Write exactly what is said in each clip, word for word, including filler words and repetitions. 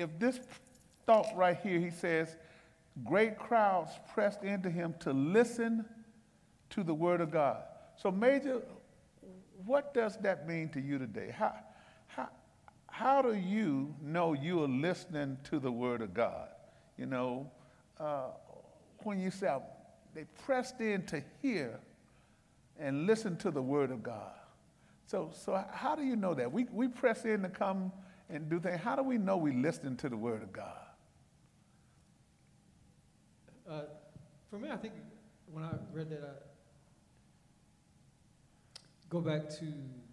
if this thought right here, he says, great crowds pressed into him to listen to the word of God. So Major, what does that mean to you today? How, how, how do you know you are listening to the word of God? You know, uh, when you say, they pressed in to hear and listen to the word of God. So, so how do you know that? We, we press in to come and do things. How do we know we listening to the word of God? Uh, for me, I think when I read that, I go back to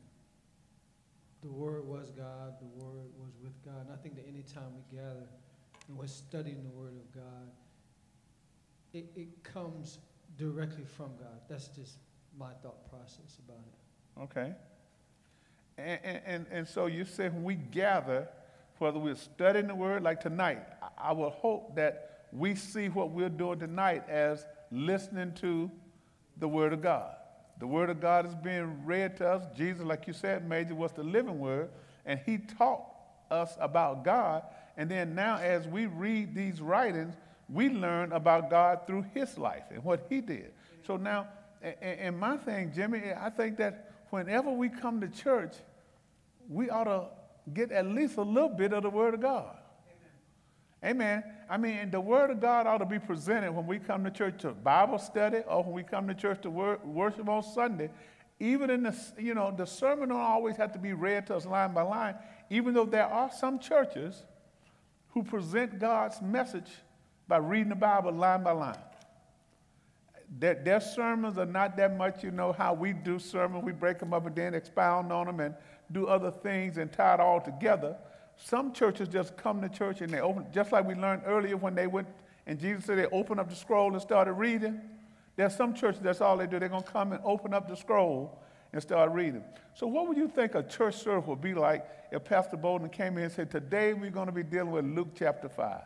the Word was God, the Word was with God. And I think that any time we gather and we're studying the Word of God, it, it comes directly from God. That's just my thought process about it. Okay. And, and, and so you say when we gather, whether we're studying the Word, like tonight, I, I will hope that we see what we're doing tonight as listening to the Word of God. The Word of God is being read to us. Jesus, like you said, Major, was the living Word, and he taught us about God. And then now as we read these writings, we learn about God through his life and what he did. So now, and, and my thing, Jimmy, I think that whenever we come to church, we ought to get at least a little bit of the Word of God. Amen. I mean, the Word of God ought to be presented when we come to church to Bible study or when we come to church to wor- worship on Sunday. Even in the, you know, the sermon don't always have to be read to us line by line, even though there are some churches who present God's message by reading the Bible line by line. Their, their sermons are not that much, you know, how we do sermons. We break them up and then expound on them and do other things and tie it all together. Some churches just come to church and they open, just like we learned earlier when they went, and Jesus said they opened up the scroll and started reading. There's some churches, that's all they do. They're going to come and open up the scroll and start reading. So what would you think a church service would be like if Pastor Bolden came in and said, today we're going to be dealing with Luke chapter five.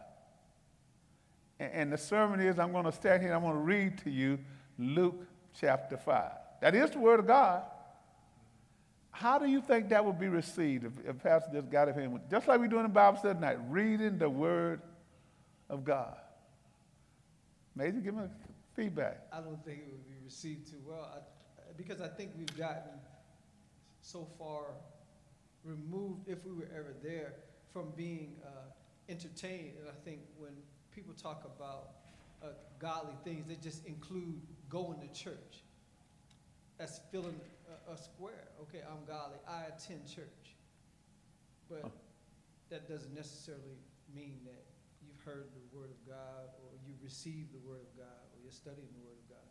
And, and the sermon is, I'm going to stand here and I'm going to read to you Luke chapter five. That is the Word of God. How do you think that would be received if, if Pastor just got up here, and, just like we do in the Bible study tonight, reading the Word of God? Major, give me feedback. I don't think it would be received too well I, because I think we've gotten so far removed, if we were ever there, from being uh, entertained. And I think when people talk about uh, godly things, they just include going to church. That's filling a, a square. Okay, I'm godly. I attend church. But that doesn't necessarily mean that you've heard the Word of God or you received the Word of God or you're studying the Word of God.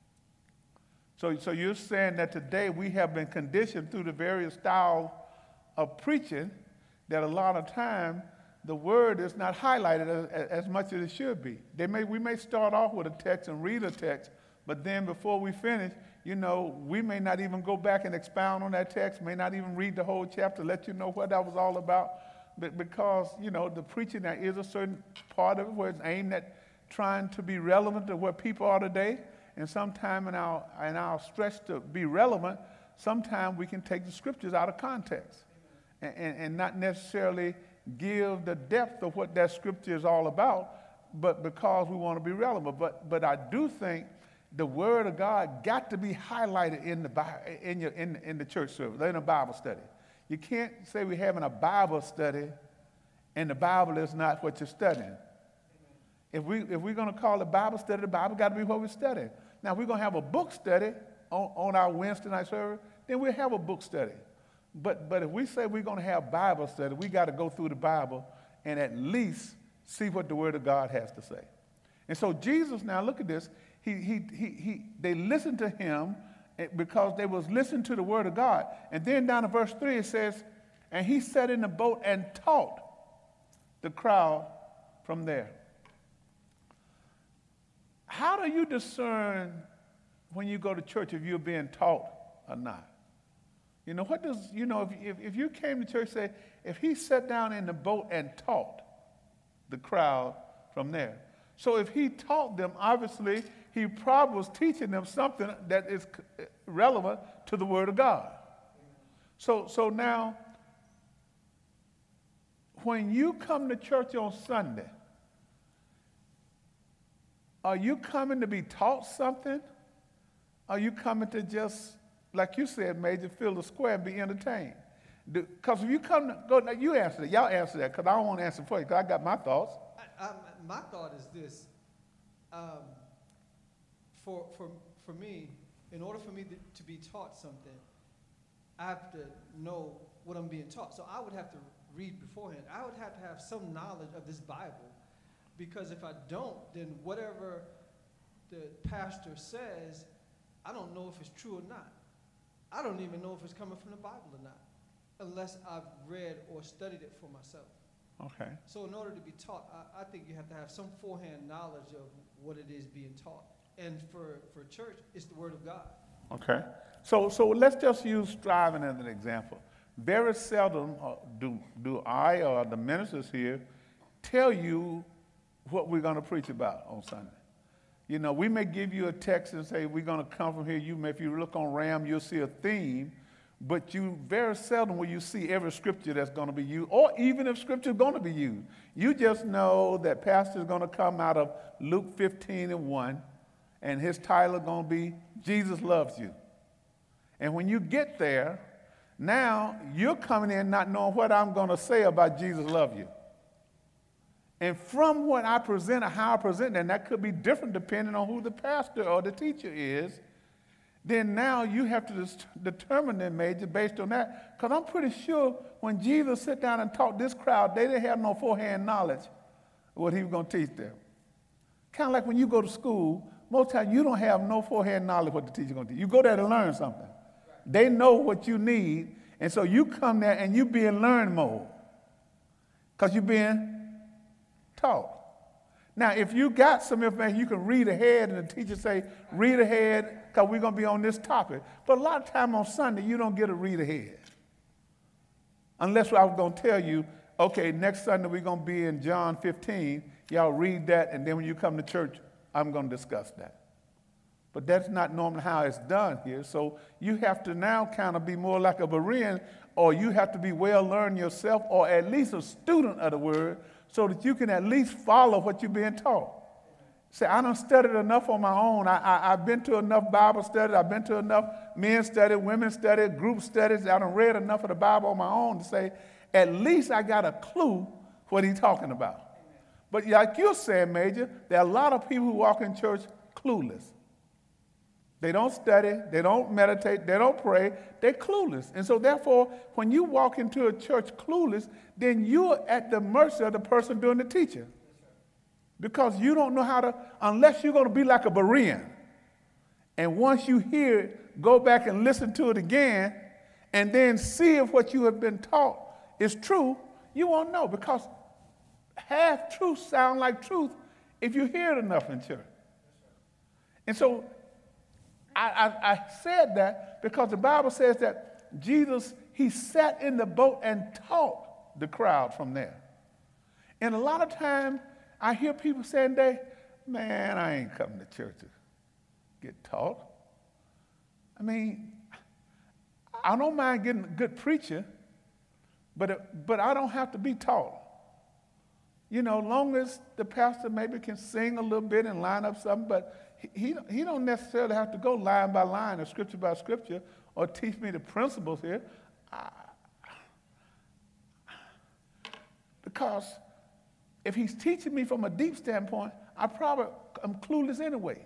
So, so you're saying that today we have been conditioned through the various styles of preaching that a lot of time the Word is not highlighted as, as much as it should be. They may, we may start off with a text and read a text, but then before we finish, you know, we may not even go back and expound on that text, may not even read the whole chapter, let you know what that was all about. But because, you know, the preaching, there is a certain part of it where it's aimed at trying to be relevant to what people are today. And sometime in our, in our stretch to be relevant, sometimes we can take the scriptures out of context and, and, and not necessarily give the depth of what that scripture is all about, but because we want to be relevant. But, but I do think the Word of God got to be highlighted in the, in, your, in, in the church service, in a Bible study. You can't say we're having a Bible study and the Bible is not what you're studying. If, we, if we're going to call it Bible study, the Bible got to be what we're studying. Now, if we're going to have a book study on, on our Wednesday night service, then we'll have a book study. But, but if we say we're going to have Bible study, we got to go through the Bible and at least see what the Word of God has to say. And so Jesus, now look at this, he, he, he, he, they listened to him because they was listening to the Word of God. And then down to verse three it says, and he sat in the boat and taught the crowd from there. How do you discern when you go to church if you're being taught or not? You know, what does, you know, if, if, if you came to church, say, if he sat down in the boat and taught the crowd from there. So if he taught them, obviously, he probably was teaching them something that is relevant to the Word of God. So, so now, when you come to church on Sunday, are you coming to be taught something? Are you coming to just, like you said, Major, fill the square and be entertained? Because if you come to, go, you answer that. Y'all answer that, because I don't want to answer for you, because I got my thoughts. I, I, my thought is this. Um, for, for, for me, in order for me to, to be taught something, I have to know what I'm being taught. So I would have to read beforehand. I would have to have some knowledge of this Bible, because if I don't, then whatever the pastor says, I don't know if it's true or not. I don't even know if it's coming from the Bible or not, unless I've read or studied it for myself. Okay. So in order to be taught, I, I think you have to have some forehand knowledge of what it is being taught. And for, for church, it's the Word of God. Okay. So so let's just use striving as an example. Very seldom uh, do, do I or the ministers here tell you what we're going to preach about on Sunday. You know, we may give you a text and say, we're going to come from here. You may, if you look on RAM, you'll see a theme, but you very seldom will you see every scripture that's going to be used, or even if scripture is going to be used. You just know that pastor is going to come out of Luke fifteen and one, and his title is going to be, Jesus Loves You. And when you get there, now you're coming in not knowing what I'm going to say about Jesus Loves You. And from what I present or how I present, and that could be different depending on who the pastor or the teacher is, then now you have to dis- determine then, Major, based on that. Because I'm pretty sure when Jesus sat down and taught this crowd, they didn't have no forehand knowledge of what he was going to teach them. Kind of like when you go to school, most times you don't have no forehand knowledge of what the teacher's going to teach. You go there to learn something. Right. They know what you need, and so you come there and you be in learn mode because you're being taught. Now, if you got some information, you can read ahead, and the teacher say, read ahead, because we're going to be on this topic. But a lot of time on Sunday, you don't get to read ahead. Unless I was going to tell you, okay, next Sunday we're going to be in John fifteen. Y'all read that, and then when you come to church, I'm going to discuss that. But that's not normally how it's done here. So you have to now kind of be more like a Berean, or you have to be well-learned yourself, or at least a student of the Word, so that you can at least follow what you're being taught. Say, I done studied enough on my own. I, I, I've been to enough Bible studies. I've been to enough men studies, women studies, group studies. I done read enough of the Bible on my own to say, at least I got a clue what he's talking about. But like you're saying, Major, there are a lot of people who walk in church clueless. They don't study, they don't meditate, they don't pray, they're clueless. And so therefore, when you walk into a church clueless, then you're at the mercy of the person doing the teaching. Because you don't know how to, unless you're going to be like a Berean. And once you hear it, go back and listen to it again, and then see if what you have been taught is true, you won't know. Because half truth sound like truth if you hear it enough in church. And so I, I, I said that because the Bible says that Jesus, he sat in the boat and taught the crowd from there. And a lot of times I hear people saying, they, man, I ain't coming to church to get taught. I mean, I don't mind getting a good preacher, but, but I don't have to be taught. You know, long as the pastor maybe can sing a little bit and line up something, but he, he, he don't necessarily have to go line by line or scripture by scripture or teach me the principles here. I, because if he's teaching me from a deep standpoint, I probably am clueless anyway.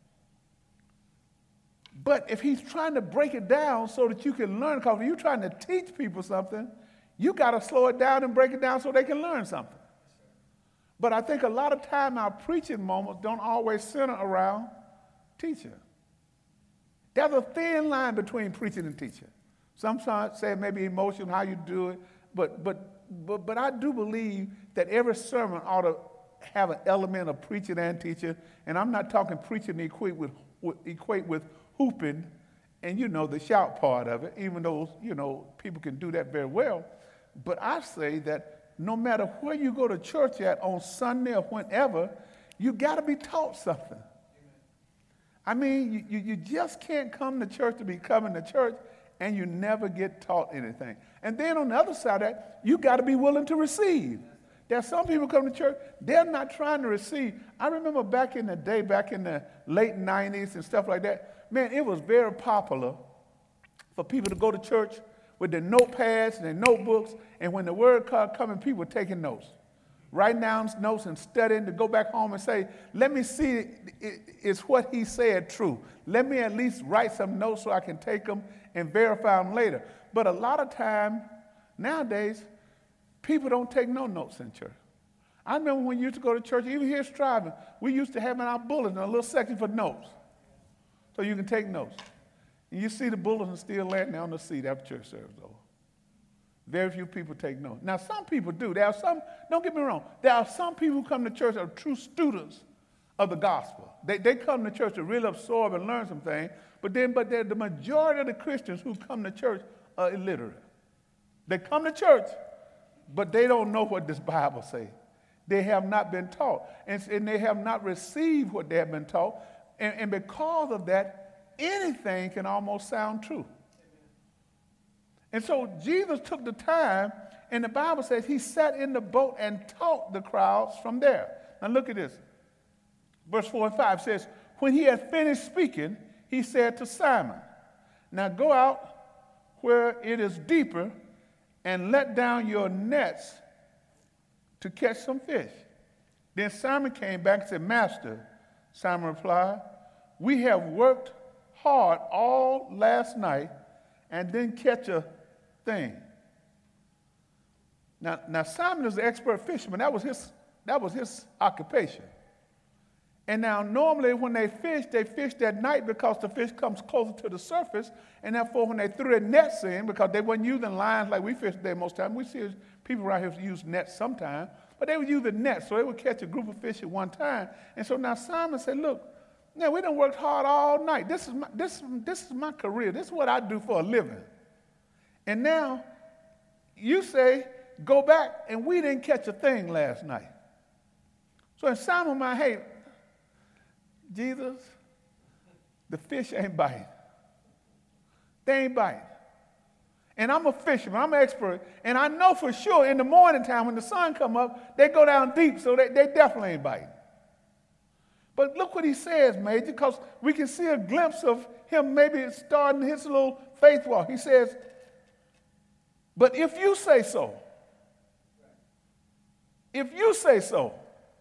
But if he's trying to break it down so that you can learn, because if you're trying to teach people something, you got to slow it down and break it down so they can learn something. But I think a lot of time our preaching moments don't always center around teaching. There's a thin line between preaching and teaching. Some say maybe emotion, how you do it, but but but but I do believe that every sermon ought to have an element of preaching and teaching. And I'm not talking preaching to equate with, with equate with hooping and you know the shout part of it, even though you know people can do that very well. But I say that no matter where you go to church at on Sunday or whenever, you got to be taught something. Amen. I mean, you, you just can't come to church to be coming to church and you never get taught anything. And then on the other side of that, you got to be willing to receive. There are some people come to church, they're not trying to receive. I remember back in the day, back in the late nineties and stuff like that, man, it was very popular for people to go to church with their notepads and their notebooks, and when the word card coming, people were taking notes. Writing down notes and studying to go back home and say, let me see, is what he said true? Let me at least write some notes so I can take them and verify them later. But a lot of time, nowadays, people don't take no notes in church. I remember when we used to go to church, even here striving, we used to have in our bulletin a little section for notes, so you can take notes. And you see the bulletin still laying there on the seat after church service over. Very few people take notes. Now, some people do. There are some, don't get me wrong, there are some people who come to church that are true students of the gospel. They, they come to church to really absorb and learn some things, but then but the majority of the Christians who come to church are illiterate. They come to church, but they don't know what this Bible says. They have not been taught, and, and they have not received what they have been taught, and, and because of that, anything can almost sound true. And so Jesus took the time, and the Bible says he sat in the boat and taught the crowds from there. Now look at this. Verse four and five says, when he had finished speaking, he said to Simon, now go out where it is deeper and let down your nets to catch some fish. Then Simon came back and said, Master, Simon replied, we have worked hard all last night and didn't catch a thing. Now, now Simon is an expert fisherman. That was his, that was his occupation. And now normally when they fish, they fish at night because the fish comes closer to the surface, and therefore when they threw their nets in, because they weren't using lines like we fish there most of the time. We see people around here use nets sometimes, but they would use the nets, so they would catch a group of fish at one time. And so now Simon said, look, now we done worked hard all night. This is my, this, this is my career. This is what I do for a living. And now you say, go back, and we didn't catch a thing last night. So in Simon's mind, hey, Jesus, the fish ain't biting. They ain't biting. And I'm a fisherman, I'm an expert, and I know for sure in the morning time when the sun come up, they go down deep, so they, they definitely ain't biting. But look what he says, Major, because we can see a glimpse of him maybe starting his little faith walk. He says, but if you say so, if you say so,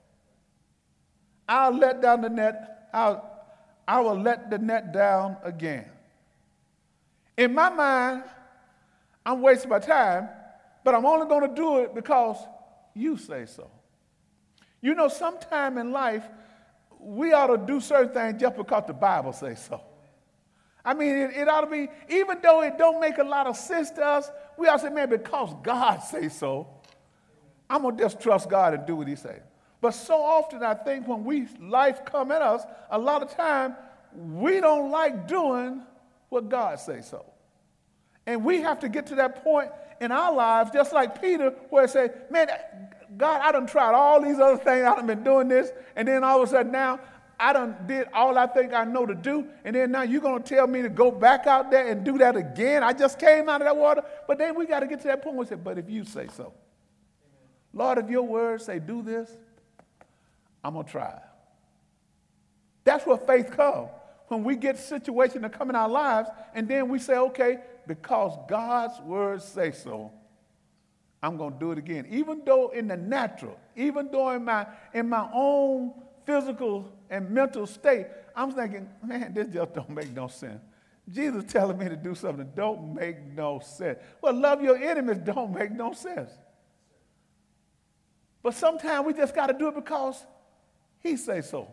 I'll let down the net, I'll, I will let the net down again. In my mind, I'm wasting my time, but I'm only going to do it because you say so. You know, sometime in life, we ought to do certain things just because the Bible says so. I mean, it, it ought to be, even though it don't make a lot of sense to us, we ought to say, man, because God says so, I'm going to just trust God and do what he says. But so often I think when we life come at us, a lot of time we don't like doing what God says so. And we have to get to that point in our lives, just like Peter, where it says, man, God, I done tried all these other things. I done been doing this. And then all of a sudden now, I done did all I think I know to do. And then now you're going to tell me to go back out there and do that again. I just came out of that water. But then we got to get to that point where we say, but if you say so. Amen. Lord, if your words say do this, I'm going to try. That's where faith comes. When we get situations that come in our lives, and then we say, okay, because God's words say so, I'm going to do it again. Even though in the natural, even though in my, in my own physical and mental state, I'm thinking, man, this just don't make no sense. Jesus telling me to do something that don't make no sense. Well, love your enemies don't make no sense. But sometimes we just got to do it because he says so.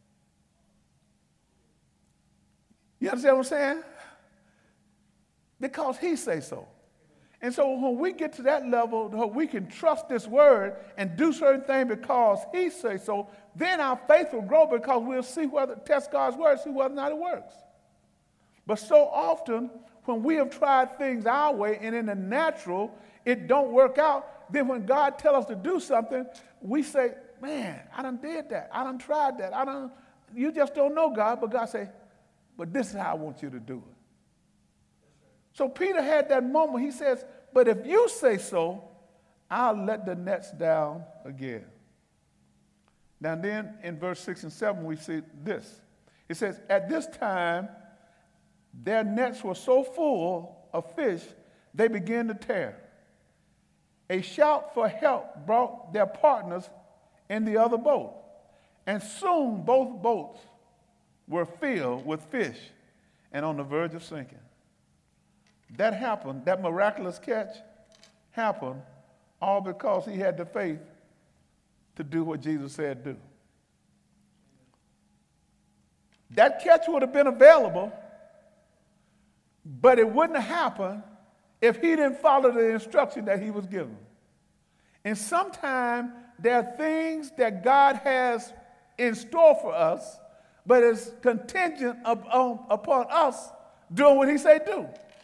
You understand what I'm saying? Because he says so. And so when we get to that level, we can trust this word and do certain things because he says so, then our faith will grow because we'll see whether, test God's word, see whether or not it works. But so often, when we have tried things our way and in the natural, it don't work out, then when God tells us to do something, we say, man, I done did that. I done tried that. I done, you just don't know God, but God say, but this is how I want you to do it. So Peter had that moment. He says, but if you say so, I'll let the nets down again. Now then in verse six and seven we see this. It says, at this time their nets were so full of fish they began to tear. A shout for help brought their partners in the other boat, and soon both boats were filled with fish and on the verge of sinking. That happened, that miraculous catch happened all because he had the faith to do what Jesus said do. That catch would have been available, but it wouldn't have happened if he didn't follow the instruction that he was given. And sometimes there are things that God has in store for us, but it's contingent upon, upon us doing what he say do.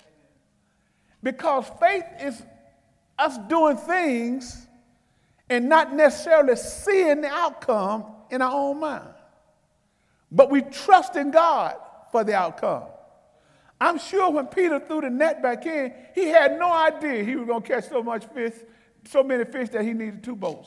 Because faith is us doing things and not necessarily seeing the outcome in our own mind. But we trust in God for the outcome. I'm sure when Peter threw the net back in, he had no idea he was going to catch so much fish, so many fish that he needed two boats.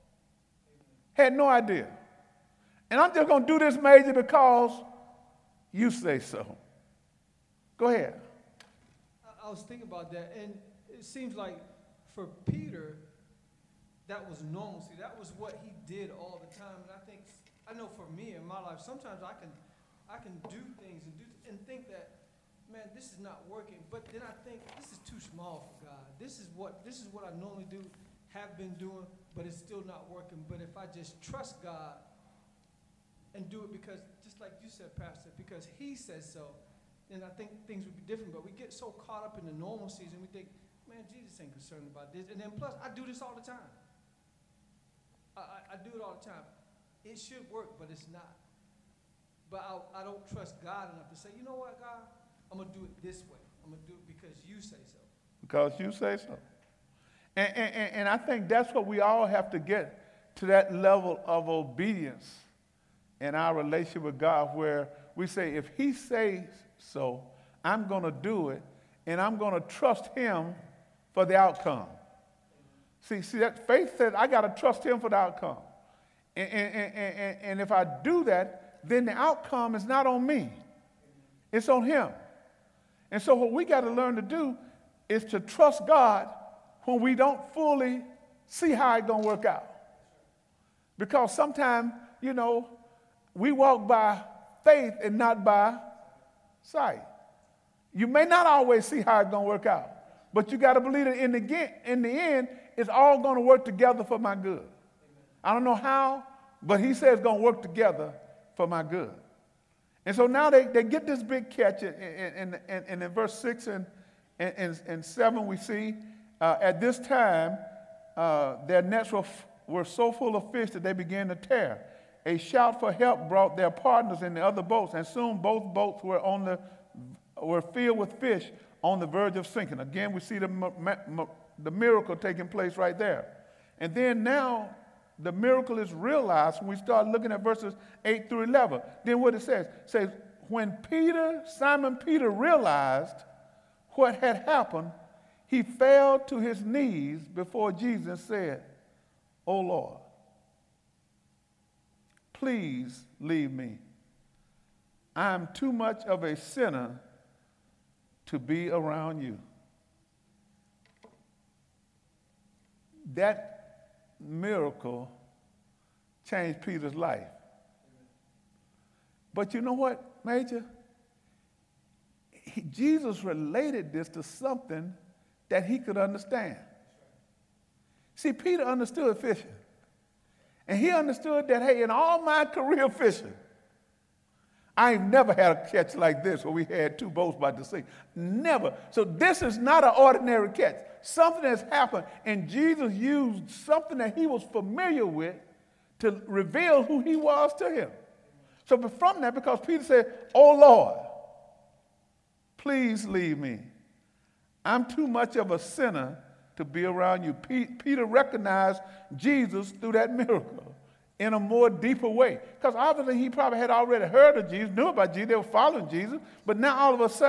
Had no idea. And I'm just going to do this, Major, because you say so. Go ahead. I was thinking about that, and it seems like for Peter, that was normalcy. That was what he did all the time. And I think, I know for me in my life, sometimes I can, I can do things and do and think that, man, this is not working. But then I think this is too small for God. This is what this is what I normally do, have been doing, but it's still not working. But if I just trust God and do it because, just like you said, Pastor, because he says so, then I think things would be different. But we get so caught up in the normal season, we think, man, Jesus ain't concerned about this. And then plus, I do this all the time. I, I, I do it all the time. It should work, but it's not. But I, I don't trust God enough to say, you know what, God? I'm going to do it this way. I'm going to do it because you say so. Because you say so. And, and, and I think that's what we all have to get to, that level of obedience in our relationship with God, where we say, if he says so, I'm going to do it, and I'm going to trust him for the outcome. See, see that faith says I got to trust him for the outcome. And, and, and, and, and if I do that, then the outcome is not on me. It's on him. And so what we got to learn to do is to trust God when we don't fully see how it's going to work out. Because sometimes, you know, we walk by faith and not by sight. You may not always see how it's going to work out, but you got to believe that in the, in the end, it's all going to work together for my good. I don't know how, but he says it's going to work together for my good. And so now they, they get this big catch, and, and, and, and in verse six and, and, and seven we see, uh, at this time, uh, their nets were, were so full of fish that they began to tear. A shout for help brought their partners in the other boats, and soon both boats were, on the, were filled with fish on the verge of sinking. Again, we see the, the miracle taking place right there. And then now, the miracle is realized when we start looking at verses eight through eleven. Then what it says, it says, when Peter, Simon Peter realized what had happened, he fell to his knees before Jesus and said, "O Lord, please leave me. I am too much of a sinner to be around you." That miracle changed Peter's life. But you know what, Major? He, Jesus related this to something that he could understand. See, Peter understood fishing. And he understood that, hey, in all my career fishing, I ain't never had a catch like this where we had two boats by the sea. Never. So this is not an ordinary catch. Something has happened, and Jesus used something that he was familiar with to reveal who he was to him. So but from that, because Peter said, "Oh Lord, please leave me. I'm too much of a sinner to be around you." P- Peter recognized Jesus through that miracle in a more deeper way. Because obviously he probably had already heard of Jesus, knew about Jesus, they were following Jesus, but now all of a sudden,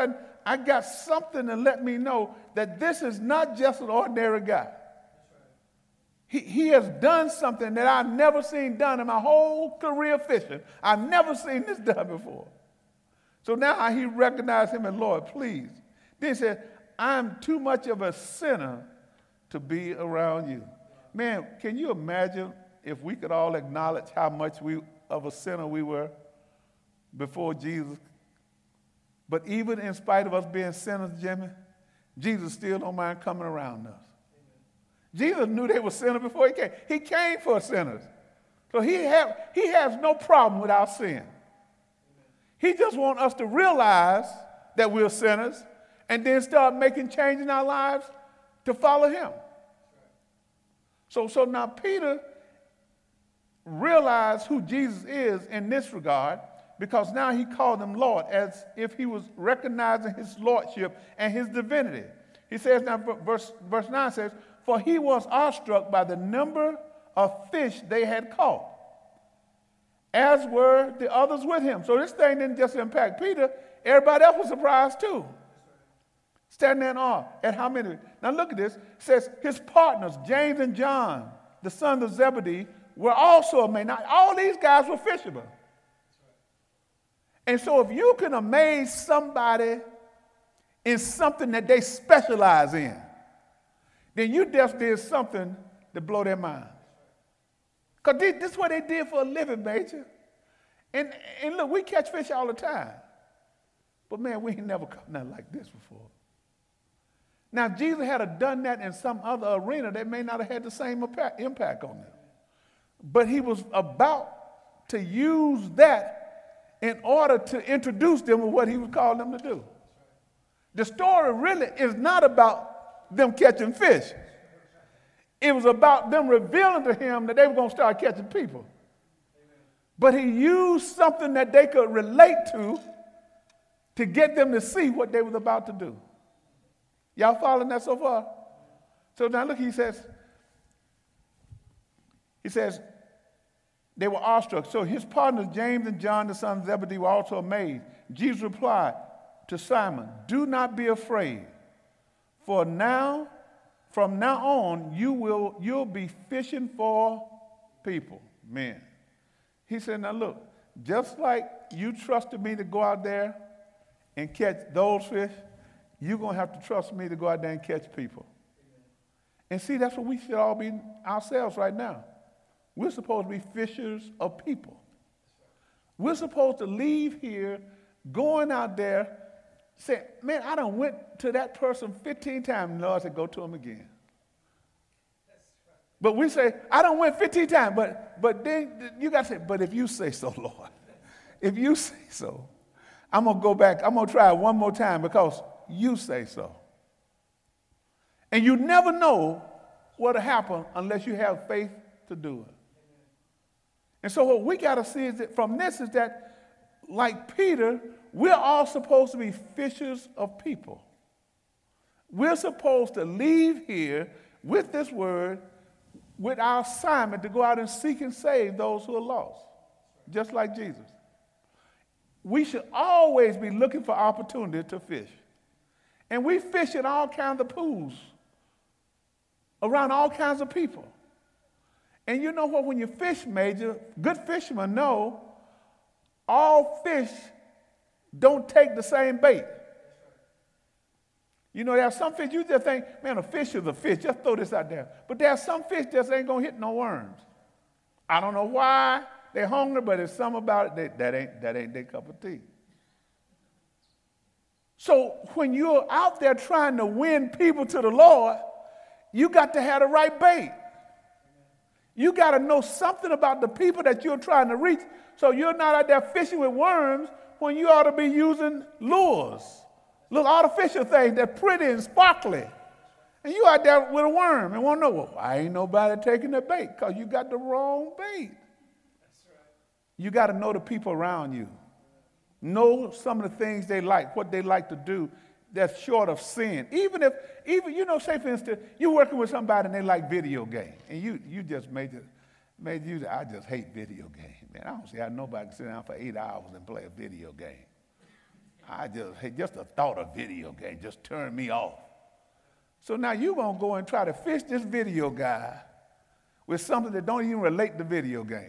I got something to let me know that this is not just an ordinary guy. He, he has done something that I've never seen done in my whole career fishing. I've never seen this done before. So now he recognized him as Lord, please. Then he said, I'm too much of a sinner to be around you. Man, can you imagine if we could all acknowledge how much we of a sinner we were before Jesus? But even in spite of us being sinners, Jimmy, Jesus still don't mind coming around us. Jesus knew they were sinners before he came. He came for sinners. So he, have, he has no problem with our sin. He just wants us to realize that we're sinners and then start making change in our lives to follow him. So, so now Peter realized who Jesus is in this regard, because now he called him Lord, as if he was recognizing his lordship and his divinity. He says now, verse, verse nine says, for he was awestruck by the number of fish they had caught, as were the others with him. So this thing didn't just impact Peter. Everybody else was surprised too. Standing there in awe at how many. Now look at this. It says his partners, James and John, the sons of Zebedee, were also amazed. Now all these guys were fishermen. And so if you can amaze somebody in something that they specialize in, then you just did something to blow their mind. Because this is what they did for a living, Major. And, and look, we catch fish all the time. But man, we ain't never caught nothing like this before. Now, if Jesus had done that in some other arena, they may not have had the same impact on them. But he was about to use that in order to introduce them to what he was calling them to do. The story really is not about them catching fish. It was about them revealing to him that they were going to start catching people. But he used something that they could relate to to get them to see what they was about to do. Y'all following that so far? So now look, he says, he says, they were awestruck. So his partners, James and John, the sons of Zebedee, were also amazed. Jesus replied to Simon, do not be afraid, for now, from now on, you will, you'll be fishing for people, men. He said, now look, just like you trusted me to go out there and catch those fish, you're going to have to trust me to go out there and catch people. And see, that's what we should all be ourselves right now. We're supposed to be fishers of people. We're supposed to leave here, going out there, saying, man, I done went to that person fifteen times. And the Lord said, go to him again. But we say, I done went fifteen times. But, but then you got to say, but if you say so, Lord, if you say so, I'm going to go back. I'm going to try it one more time because you say so. And you never know what'll happen unless you have faith to do it. And so what we got to see is that from this is that, like Peter, we're all supposed to be fishers of people. We're supposed to leave here with this word, with our assignment to go out and seek and save those who are lost, just like Jesus. We should always be looking for opportunity to fish. And we fish in all kinds of pools, around all kinds of people. And you know what? When you fish, Major, good fishermen know all fish don't take the same bait. You know, there are some fish you just think, man, a fish is a fish. Just throw this out there. But there are some fish just ain't going to hit no worms. I don't know why they're hungry, but there's something about it that, that ain't that ain't their cup of tea. So when you're out there trying to win people to the Lord, you got to have the right bait. You got to know something about the people that you're trying to reach, so you're not out there fishing with worms when you ought to be using lures, little artificial things that pretty and sparkly. And you out there with a worm and won't know, well, why ain't nobody taking the bait? Because you got the wrong bait. That's right. You got to know the people around you. Know some of the things they like, what they like to do that's short of sin. Even if, even you know, say for instance, you're working with somebody and they like video games, and you you just made it, made you, I just hate video games. Man, I don't see how nobody can sit down for eight hours and play a video game. I just, hey, just the thought of video game just turned me off. So now you're going to go and try to fish this video guy with something that don't even relate to video game.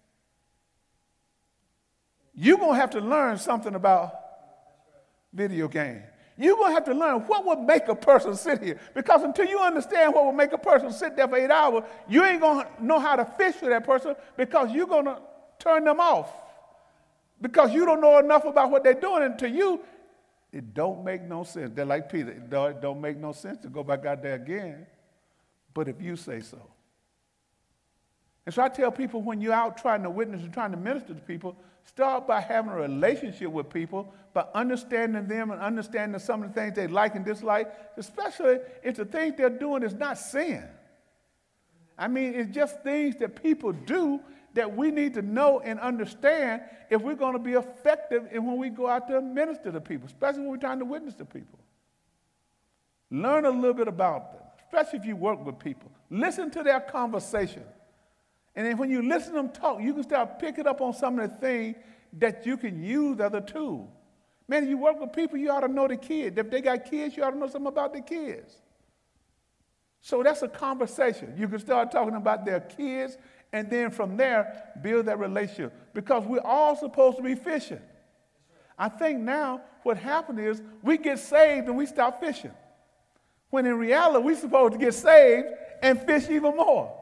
You're going to have to learn something about video game. You're going to have to learn what would make a person sit here. Because until you understand what would make a person sit there for eight hours, you ain't going to know how to fish with that person because you're going to turn them off. Because you don't know enough about what they're doing, and to you, it don't make no sense. They're like Peter. It don't, it don't make no sense to go back out there again, but if you say so. And so I tell people, when you're out trying to witness and trying to minister to people, start by having a relationship with people, by understanding them and understanding some of the things they like and dislike, especially if the things they're doing is not sin. I mean, it's just things that people do that we need to know and understand if we're going to be effective in when we go out there and minister to people, especially when we're trying to witness to people. Learn a little bit about them, especially if you work with people. Listen to their conversation. And then when you listen to them talk, you can start picking up on some of the things that you can use as a tool. Man, if you work with people, you ought to know the kids. If they got kids, you ought to know something about the kids. So that's a conversation. You can start talking about their kids, and then from there, build that relationship. Because we're all supposed to be fishing. I think now what happened is we get saved and we stop fishing. When in reality, we're supposed to get saved and fish even more.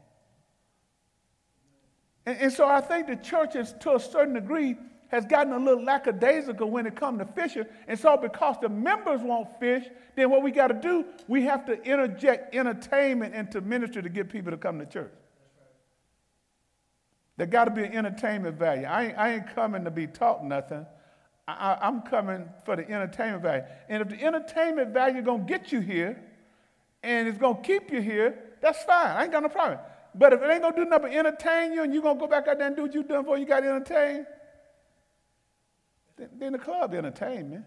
And, and so I think the church, is, to a certain degree, has gotten a little lackadaisical when it comes to fishing. And so because the members won't fish, then what we got to do, we have to interject entertainment into ministry to get people to come to church. There got to be an entertainment value. I ain't, I ain't coming to be taught nothing. I, I, I'm coming for the entertainment value. And if the entertainment value is going to get you here and it's going to keep you here, that's fine. I ain't got no problem. But if it ain't going to do nothing but entertain you and you're going to go back out there and do what you done before you got entertained, then, then the club entertainment.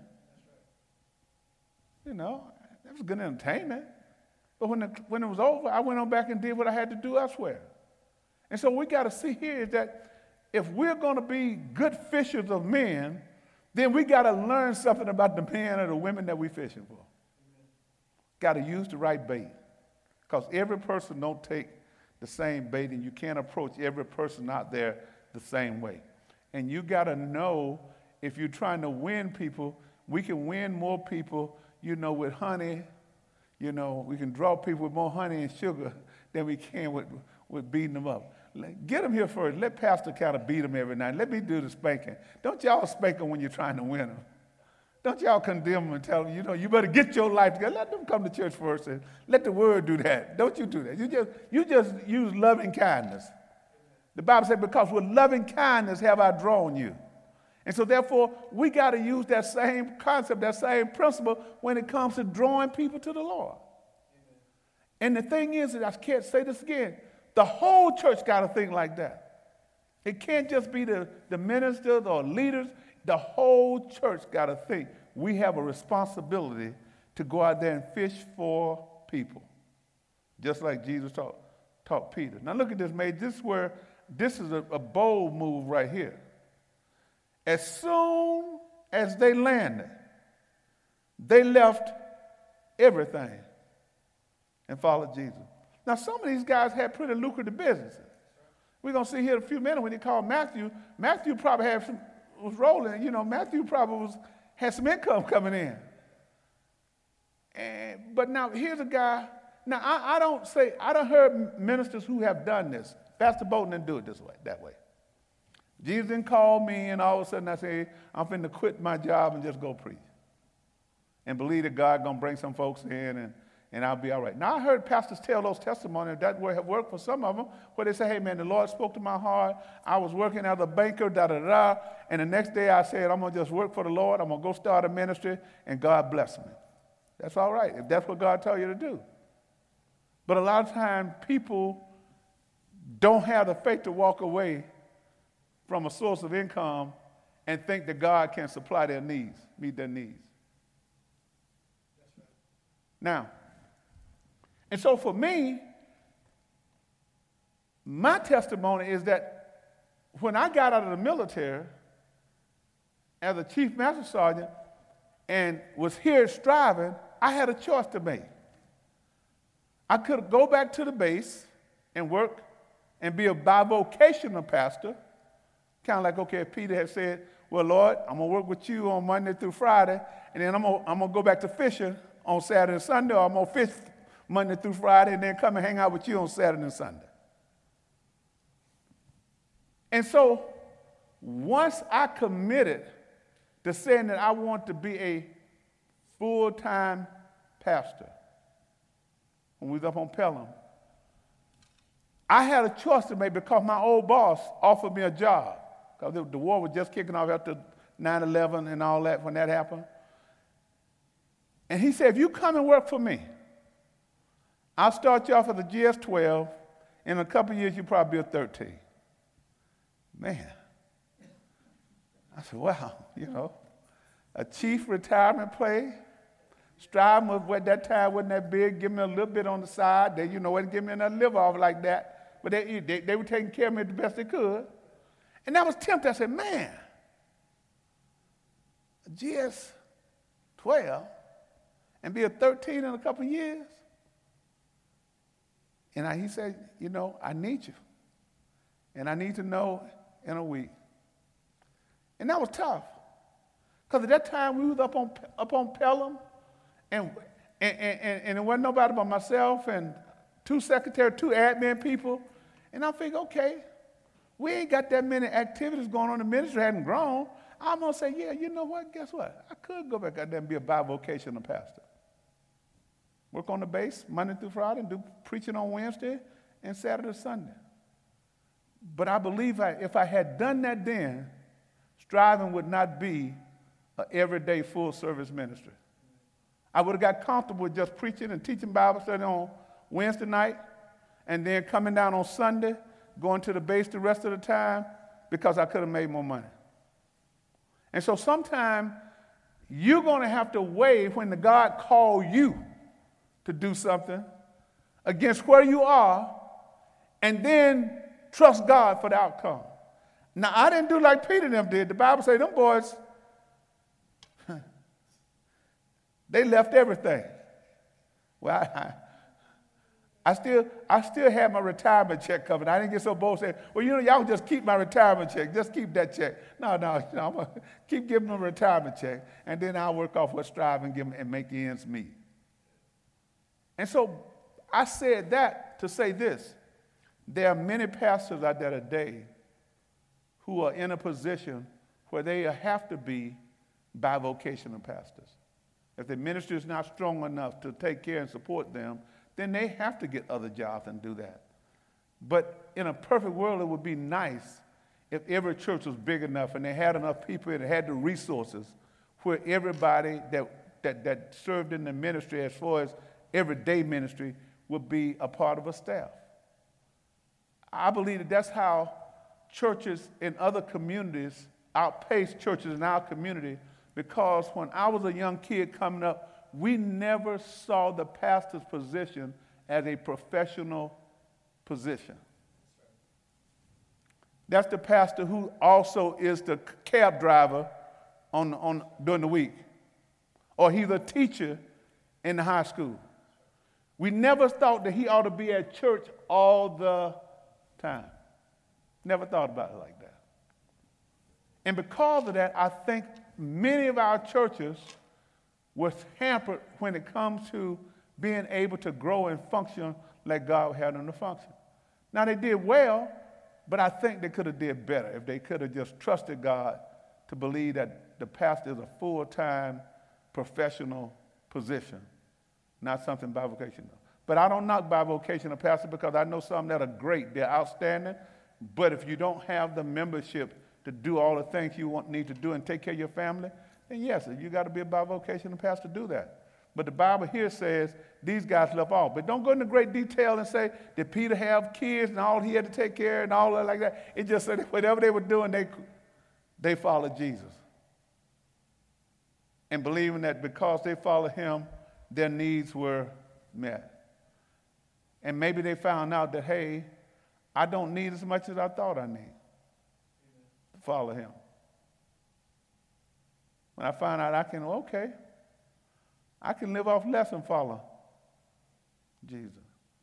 You know, that was good entertainment. But when, the, when it was over, I went on back and did what I had to do elsewhere. And so we got to see here is that if we're going to be good fishers of men, then we got to learn something about the men or the women that we're fishing for. Got to use the right bait. Because every person don't take the same bait, and you can't approach every person out there the same way. And you got to know, if you're trying to win people, we can win more people, you know, with honey. You know, we can draw people with more honey and sugar than we can with, with beating them up. Get them here first. Let Pastor kind of beat them every night. Let me do the spanking. Don't y'all spank them when you're trying to win them. Don't y'all condemn them and tell them, you know, you better get your life together. Let them come to church first and let the word do that. Don't you do that. You just, you just use loving kindness. The Bible said, because with loving kindness have I drawn you. And so therefore, we got to use that same concept, that same principle when it comes to drawing people to the Lord. And the thing is, that I can't say this again, the whole church got to think like that. It can't just be the, the ministers or leaders. The whole church got to think we have a responsibility to go out there and fish for people, just like Jesus taught, taught Peter. Now look at this, mate. This is where this is a, a bold move right here. As soon as they landed, they left everything and followed Jesus. Now, some of these guys had pretty lucrative businesses. We're going to see here in a few minutes when he called Matthew. Matthew probably had some, was rolling. You know, Matthew probably was, had some income coming in. And, but now, here's a guy. Now, I, I don't say, I don't heard ministers who have done this. Pastor Bolton didn't do it this way, that way. Jesus didn't call me, and all of a sudden I say, I'm finna quit my job and just go preach. And believe that God going to bring some folks in and and I'll be all right. Now, I heard pastors tell those testimonies that have worked for some of them, where they say, hey, man, the Lord spoke to my heart. I was working as a banker, da-da-da, and the next day I said, I'm going to just work for the Lord. I'm going to go start a ministry, and God bless me. That's all right, if that's what God told you to do. But a lot of times, people don't have the faith to walk away from a source of income and think that God can supply their needs, meet their needs. Now, and so for me, my testimony is that when I got out of the military, as a chief master sergeant and was here striving, I had a choice to make. I could go back to the base and work and be a bivocational pastor, kind of like, okay, Peter had said, well, Lord, I'm going to work with you on Monday through Friday, and then I'm going I'm to go back to fishing on Saturday and Sunday, or I'm going to fish Monday through Friday and then come and hang out with you on Saturday and Sunday. And so once I committed to saying that I want to be a full-time pastor, when we was up on Pelham, I had a choice to make because my old boss offered me a job. Because the war was just kicking off after nine eleven and all that when that happened. And he said, if you come and work for me, I'll start you off as a G S twelve. In a couple of years, you'll probably be a thirteen. Man. I said, wow, you know, a chief retirement play. Striving was at that time wasn't that big. Give me a little bit on the side. They, you know, wouldn't give me another live off like that. But they, they, they were taking care of me the best they could. And that was tempting. I said, man, a G S twelve and be a thirteen in a couple of years? And I, he said, you know, I need you. And I need to know in a week. And that was tough. Because at that time, we was up on, up on Pelham, and, and, and, and it wasn't nobody but myself and two secretaries, two admin people. And I figured, okay, we ain't got that many activities going on. The ministry hadn't grown. I'm going to say, yeah, you know what? Guess what? I could go back out there and be a bivocational pastor. Work on the base Monday through Friday and do preaching on Wednesday and Saturday, Sunday. But I believe I, if I had done that then, Striving would not be an everyday full-service ministry. I would have got comfortable with just preaching and teaching Bible study on Wednesday night and then coming down on Sunday, going to the base the rest of the time because I could have made more money. And so sometimes you're going to have to weigh when the God called you to do something against where you are and then trust God for the outcome. Now, I didn't do like Peter and them did. The Bible says them boys, they left everything. Well, I, I, still, I still had my retirement check covered. I didn't get so bold saying, well, you know, y'all just keep my retirement check. Just keep that check. No, no, you know, I'm going to keep giving them a retirement check, and then I'll work off what Strive and give them and make the ends meet. And so I said that to say this. There are many pastors out there today who are in a position where they have to be bivocational pastors. If the ministry is not strong enough to take care and support them, then they have to get other jobs and do that. But in a perfect world, it would be nice if every church was big enough and they had enough people and had the resources where everybody that, that, that served in the ministry as far as everyday ministry would be a part of a staff. I believe that that's how churches in other communities outpace churches in our community, because when I was a young kid coming up, we never saw the pastor's position as a professional position. That's the pastor who also is the cab driver on, on, during the week, or he's a teacher in the high school. We never thought that he ought to be at church all the time. Never thought about it like that. And because of that, I think many of our churches were hampered when it comes to being able to grow and function like God had them to function. Now, they did well, but I think they could have did better if they could have just trusted God to believe that the pastor is a full-time professional position, not something bivocational. But I don't knock bivocational pastors because I know some that are great. They're outstanding. But if you don't have the membership to do all the things you want, need to do and take care of your family, then yes, you got to be a bivocational pastor to do that. But the Bible here says these guys left off. But don't go into great detail and say, did Peter have kids and all he had to take care of and all that like that. It just said whatever they were doing, they, they followed Jesus. And believing that because they followed him, their needs were met. And maybe they found out that, hey, I don't need as much as I thought I need to follow him. when I found out I can, okay, I can live off less and follow Jesus.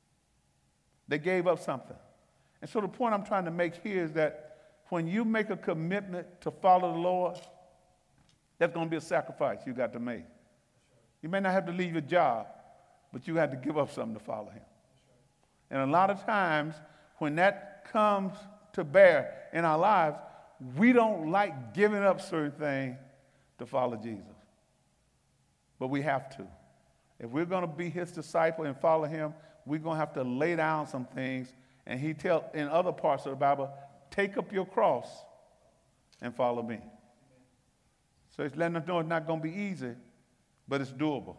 They gave up something. And so the point I'm trying to make here is that when you make a commitment to follow the Lord, that's going to be a sacrifice you got to make. You may not have to leave your job, but you have to give up something to follow him. And a lot of times when that comes to bear in our lives, we don't like giving up certain things to follow Jesus. But we have to. If we're going to be his disciple and follow him, we're going to have to lay down some things. And he tells in other parts of the Bible, take up your cross and follow me. So it's letting us know it's not going to be easy, but it's doable.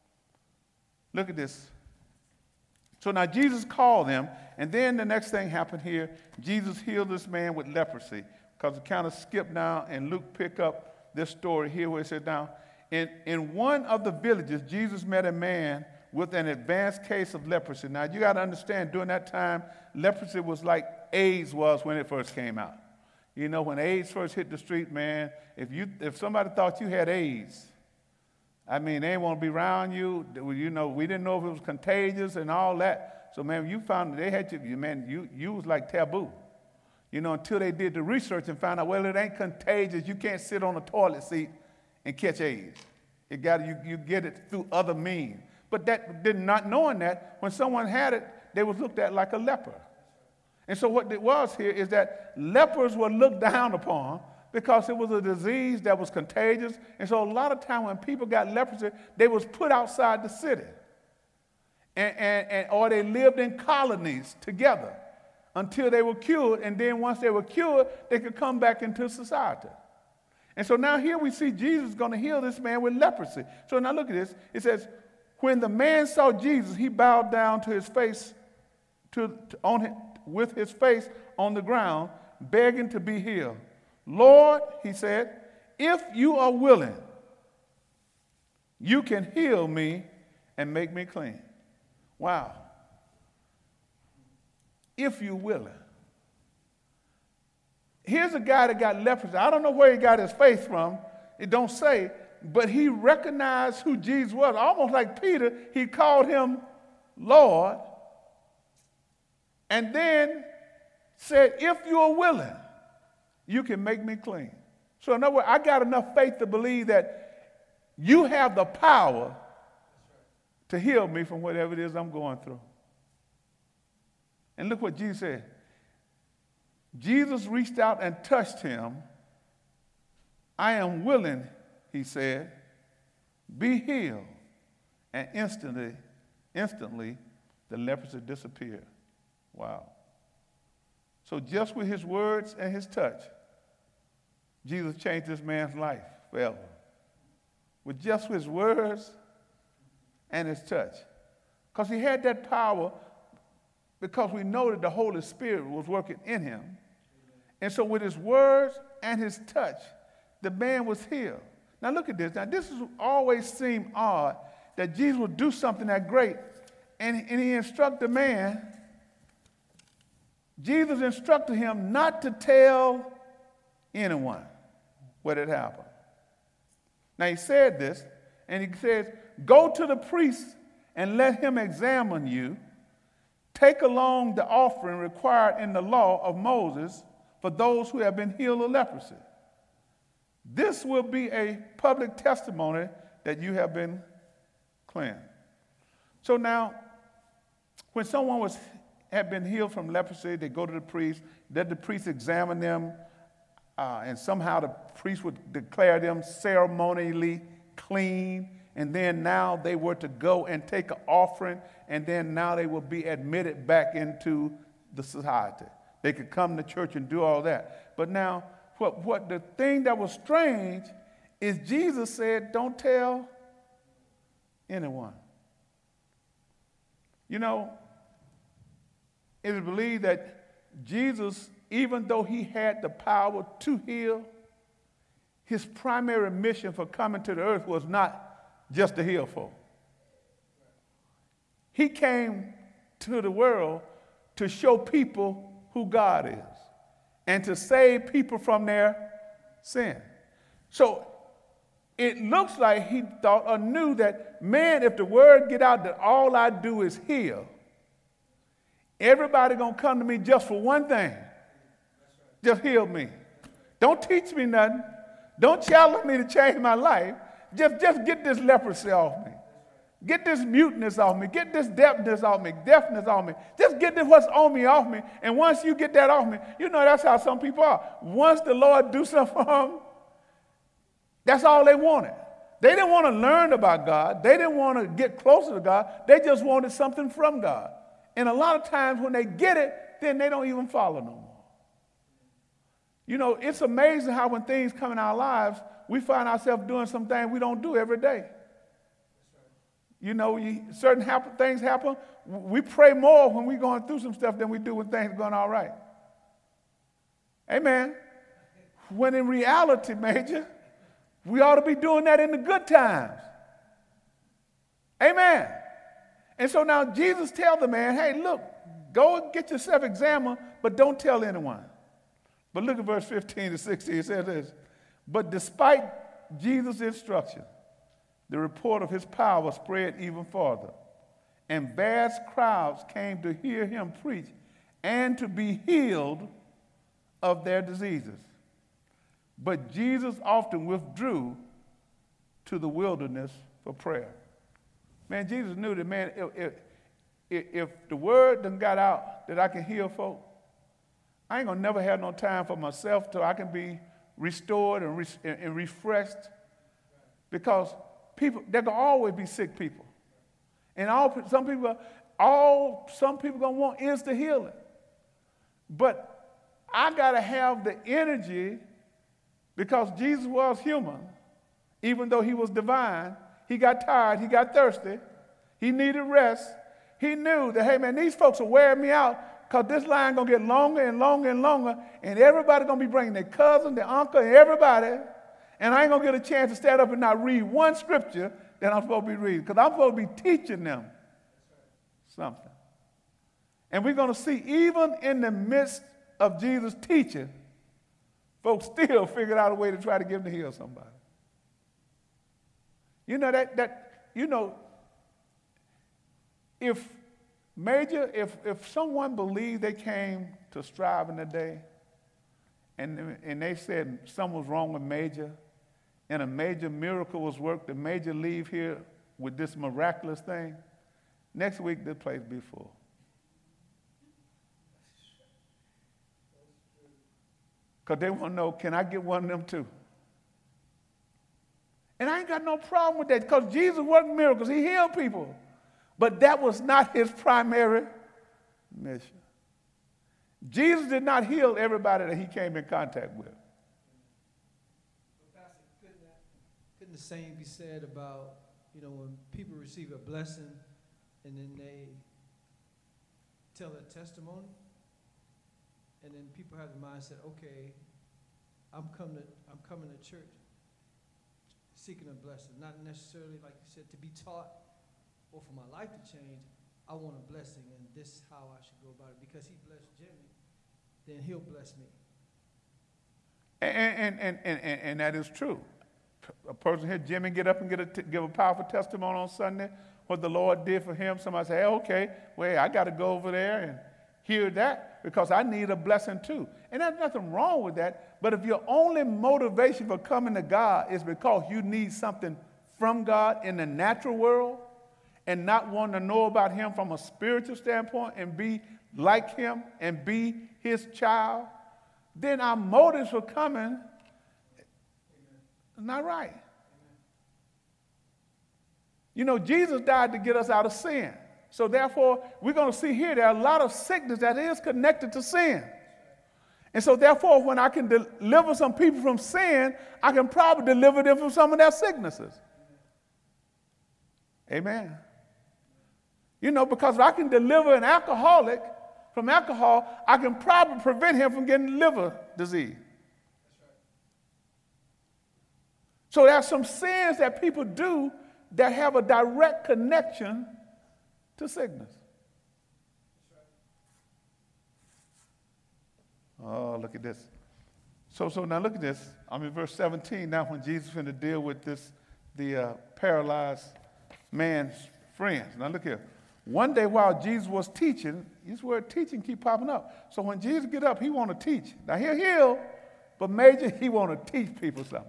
Look at this. So now Jesus called them, and then the next thing happened here. Jesus healed this man with leprosy, because it kind of skipped down, and Luke picked up this story here where it said down, in, in one of the villages, Jesus met a man with an advanced case of leprosy. Now, you got to understand, during that time, leprosy was like AIDS was when it first came out. You know, when AIDS first hit the street, man, if you if somebody thought you had AIDS, I mean, they didn't want to be around you. You know, we didn't know if it was contagious and all that. So, man, you found they had you, man, you, you was like taboo. You know, until they did the research and found out, well, it ain't contagious. You can't sit on a toilet seat and catch AIDS. It got you, you get it through other means. But that did not knowing that, when someone had it, they was looked at like a leper. And so what it was here is that lepers were looked down upon because it was a disease that was contagious. And so a lot of time when people got leprosy, they was put outside the city. And, and, and, or they lived in colonies together until they were cured. And then once they were cured, they could come back into society. And so now here we see Jesus going to heal this man with leprosy. So now look at this. It says, when the man saw Jesus, he bowed down to his face, to, to on his, with his face on the ground, begging to be healed. Lord, he said, if you are willing, you can heal me and make me clean. Wow. If you're willing. Here's a guy that got leprosy. I don't know where he got his faith from. It don't say. But he recognized who Jesus was. Almost like Peter, he called him Lord. And then said, if you're willing, you can make me clean. So in other words, I got enough faith to believe that you have the power to heal me from whatever it is I'm going through. And look what Jesus said. Jesus reached out and touched him. I am willing, he said, be healed. And instantly, instantly, the leprosy disappeared. Wow. So just with his words and his touch, Jesus changed this man's life forever. With just his words and his touch. Because he had that power, because we know that the Holy Spirit was working in him. And so with his words and his touch, the man was healed. Now look at this. Now this has always seemed odd that Jesus would do something that great, and, and he instructed the man. Jesus instructed him not to tell anyone what had happened. Now he said this, and he says, go to the priest and let him examine you. Take along the offering required in the law of Moses for those who have been healed of leprosy. This will be a public testimony that you have been cleansed. So now, when someone was had been healed from leprosy, they go to the priest, let the priest examine them, uh, and somehow the priest would declare them ceremonially clean, and then now they were to go and take an offering, and then now they would be admitted back into the society. They could come to church and do all that. But now, what, what the thing that was strange is Jesus said, don't tell anyone. You know, it is believed that Jesus, even though he had the power to heal, his primary mission for coming to the earth was not just to heal folk. He came to the world to show people who God is and to save people from their sin. So it looks like he thought or knew that, man, if the word get out that all I do is heal, everybody gonna come to me just for one thing. Just heal me. Don't teach me nothing. Don't challenge me to change my life. Just, just get this leprosy off me. Get this muteness off me. Get this deafness off me. Deafness off me. Just get this what's on me off me. And once you get that off me, you know that's how some people are. Once the Lord do something for them, that's all they wanted. They didn't want to learn about God. They didn't want to get closer to God. They just wanted something from God. And a lot of times when they get it, then they don't even follow no more. You know, it's amazing how when things come in our lives, we find ourselves doing some things we don't do every day. You know, you, certain happen, things happen. We pray more when we're going through some stuff than we do when things are going all right. Amen. When in reality, Major, we ought to be doing that in the good times. Amen. And so now Jesus tells the man, hey, look, go and get yourself examined, but don't tell anyone. But look at verse fifteen to sixteen. It says this, but despite Jesus' instruction, the report of his power spread even farther, and vast crowds came to hear him preach and to be healed of their diseases. But Jesus often withdrew to the wilderness for prayer. Man, Jesus knew that, man, if, if, if the word done got out that I can heal folk, I ain't going to never have no time for myself till I can be restored and, re- and refreshed. Because people, there can always be sick people. And all some people, all some people going to want is the healing. But I got to have the energy, because Jesus was human. Even though he was divine, he got tired, he got thirsty, he needed rest. He knew that, hey man, these folks are wearing me out, because this line going to get longer and longer and longer, and everybody going to be bringing their cousin, their uncle, and everybody, and I ain't going to get a chance to stand up and not read one scripture that I'm supposed to be reading, because I'm supposed to be teaching them something. And we're going to see, even in the midst of Jesus' teaching, folks still figured out a way to try to get him to heal somebody. You know, that, that you know, if Major, if, if someone believed they came to Strive in the day, and, and they said something was wrong with Major, and a major miracle was worked, the Major leave here with this miraculous thing, next week this place be full. Because they want to know, can I get one of them too? And I ain't got no problem with that, because Jesus worked miracles. He healed people. But that was not his primary mission. Jesus did not heal everybody that he came in contact with. But Pastor, couldn't, that, couldn't the same be said about, you know, when people receive a blessing and then they tell a testimony, and then people have the mindset, okay, I'm coming to, I'm coming to church seeking a blessing, not necessarily, like you said, to be taught or for my life to change. I want a blessing, and this is how I should go about it. Because he blessed Jimmy, then he'll bless me. And, and, and, and, and that is true. A person here, Jimmy, get up and get a t- give a powerful testimony on Sunday, what the Lord did for him. Somebody say, hey, okay, well, I got to go over there and hear that because I need a blessing too. And there's nothing wrong with that. But if your only motivation for coming to God is because you need something from God in the natural world, and not wanting to know about him from a spiritual standpoint and be like him and be his child, then our motives for coming is not right. Amen. You know, Jesus died to get us out of sin. So therefore, we're going to see here there are a lot of sickness that is connected to sin. And so therefore, when I can deliver some people from sin, I can probably deliver them from some of their sicknesses. Amen. You know, because if I can deliver an alcoholic from alcohol, I can probably prevent him from getting liver disease. So there are some sins that people do that have a direct connection to sickness. Oh, look at this. So, so now look at this. I'm in verse seventeen now when Jesus is going to deal with this, the uh, paralyzed man's friends. Now look here. One day while Jesus was teaching, this word teaching keep popping up. So when Jesus get up, he want to teach. Now he'll heal, but major, he want to teach people something.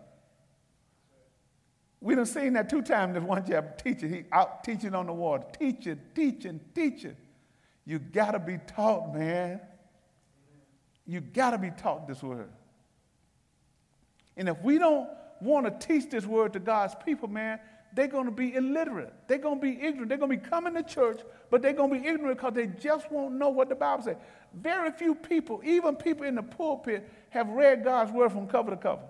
We done seen that two times this one chapter, teaching. He out teaching on the water. Teaching, teaching, teaching. You got to be taught, man. You got to be taught this word. And if we don't want to teach this word to God's people, man, they're going to be illiterate. They're going to be ignorant. They're going to be coming to church, but they're going to be ignorant because they just won't know what the Bible says. Very few people, even people in the pulpit, have read God's word from cover to cover.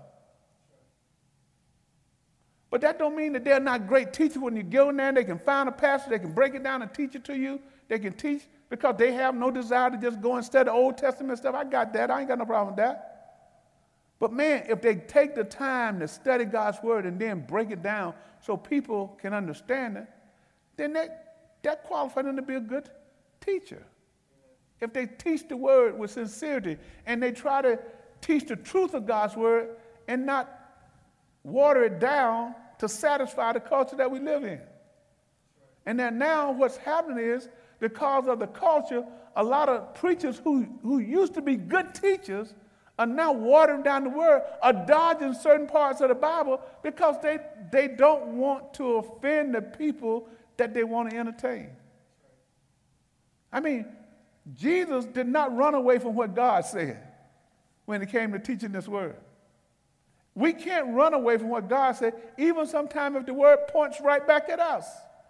But that don't mean that they're not great teachers. When you go in there, they can find a pastor, they can break it down and teach it to you. They can teach because they have no desire to just go and study Old Testament stuff. I got that. I ain't got no problem with that. But man, if they take the time to study God's word and then break it down so people can understand it, then that, that qualifies them to be a good teacher. If they teach the word with sincerity and they try to teach the truth of God's word and not water it down to satisfy the culture that we live in. And then now what's happening is, because of the culture, a lot of preachers who, who used to be good teachers are now watering down the word, are dodging certain parts of the Bible because they, they don't want to offend the people that they want to entertain. I mean, Jesus did not run away from what God said when it came to teaching this word. We can't run away from what God said, even sometimes if the word points right back at us.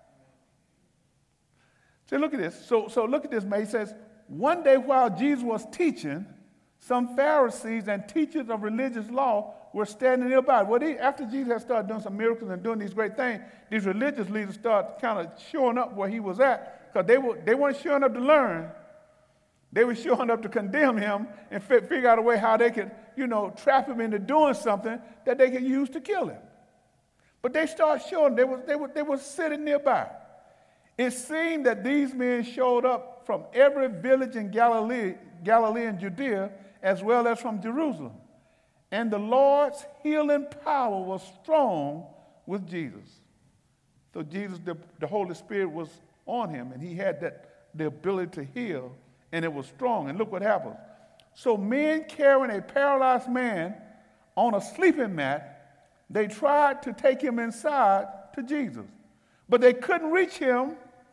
So look at this. So, so look at this, man. He says, one day while Jesus was teaching, some Pharisees and teachers of religious law were standing nearby. Well, they, after Jesus had started doing some miracles and doing these great things, these religious leaders started kind of showing up where he was at, because they, were, they weren't showing up to learn. They were showing up to condemn him and f- figure out a way how they could, you know, trap him into doing something that they could use to kill him. But they started showing, they were, they were, they were sitting nearby. It seemed that these men showed up from every village in Galilee, Galilee and Judea, as well as from Jerusalem. And the Lord's healing power was strong with Jesus. So Jesus, the, the Holy Spirit was on him, and he had that the ability to heal, and it was strong. And look what happened. So men carrying a paralyzed man on a sleeping mat, they tried to take him inside to Jesus. But they couldn't reach him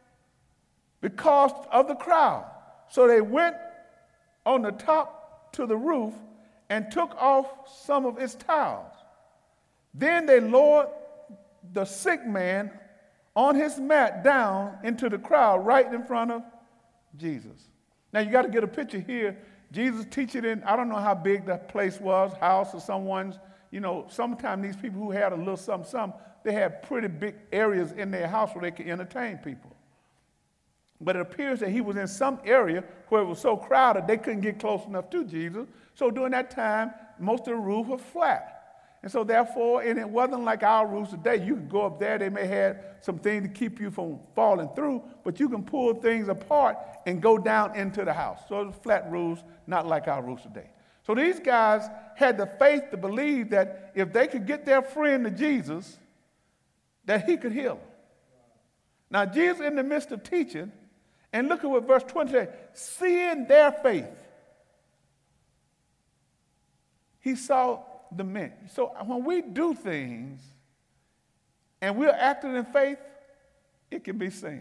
because of the crowd. So they went on the top to the roof and took off some of its towels. Then they lowered the sick man on his mat down into the crowd right in front of Jesus. Now you got to get a picture here. Jesus teaching in, I don't know how big that place was, house or someone's, you know, sometimes these people who had a little something, something, they had pretty big areas in their house where they could entertain people. But it appears that he was in some area where it was so crowded they couldn't get close enough to Jesus. So during that time, most of the roofs were flat. And so therefore, and it wasn't like our roofs today. You could go up there, they may have some things to keep you from falling through, but you can pull things apart and go down into the house. So it was flat roofs, not like our roofs today. So these guys had the faith to believe that if they could get their friend to Jesus, that he could heal them. Now Jesus in the midst of teaching, and look at what verse twenty says, seeing their faith, he saw the men. So when we do things and we're acting in faith, it can be seen.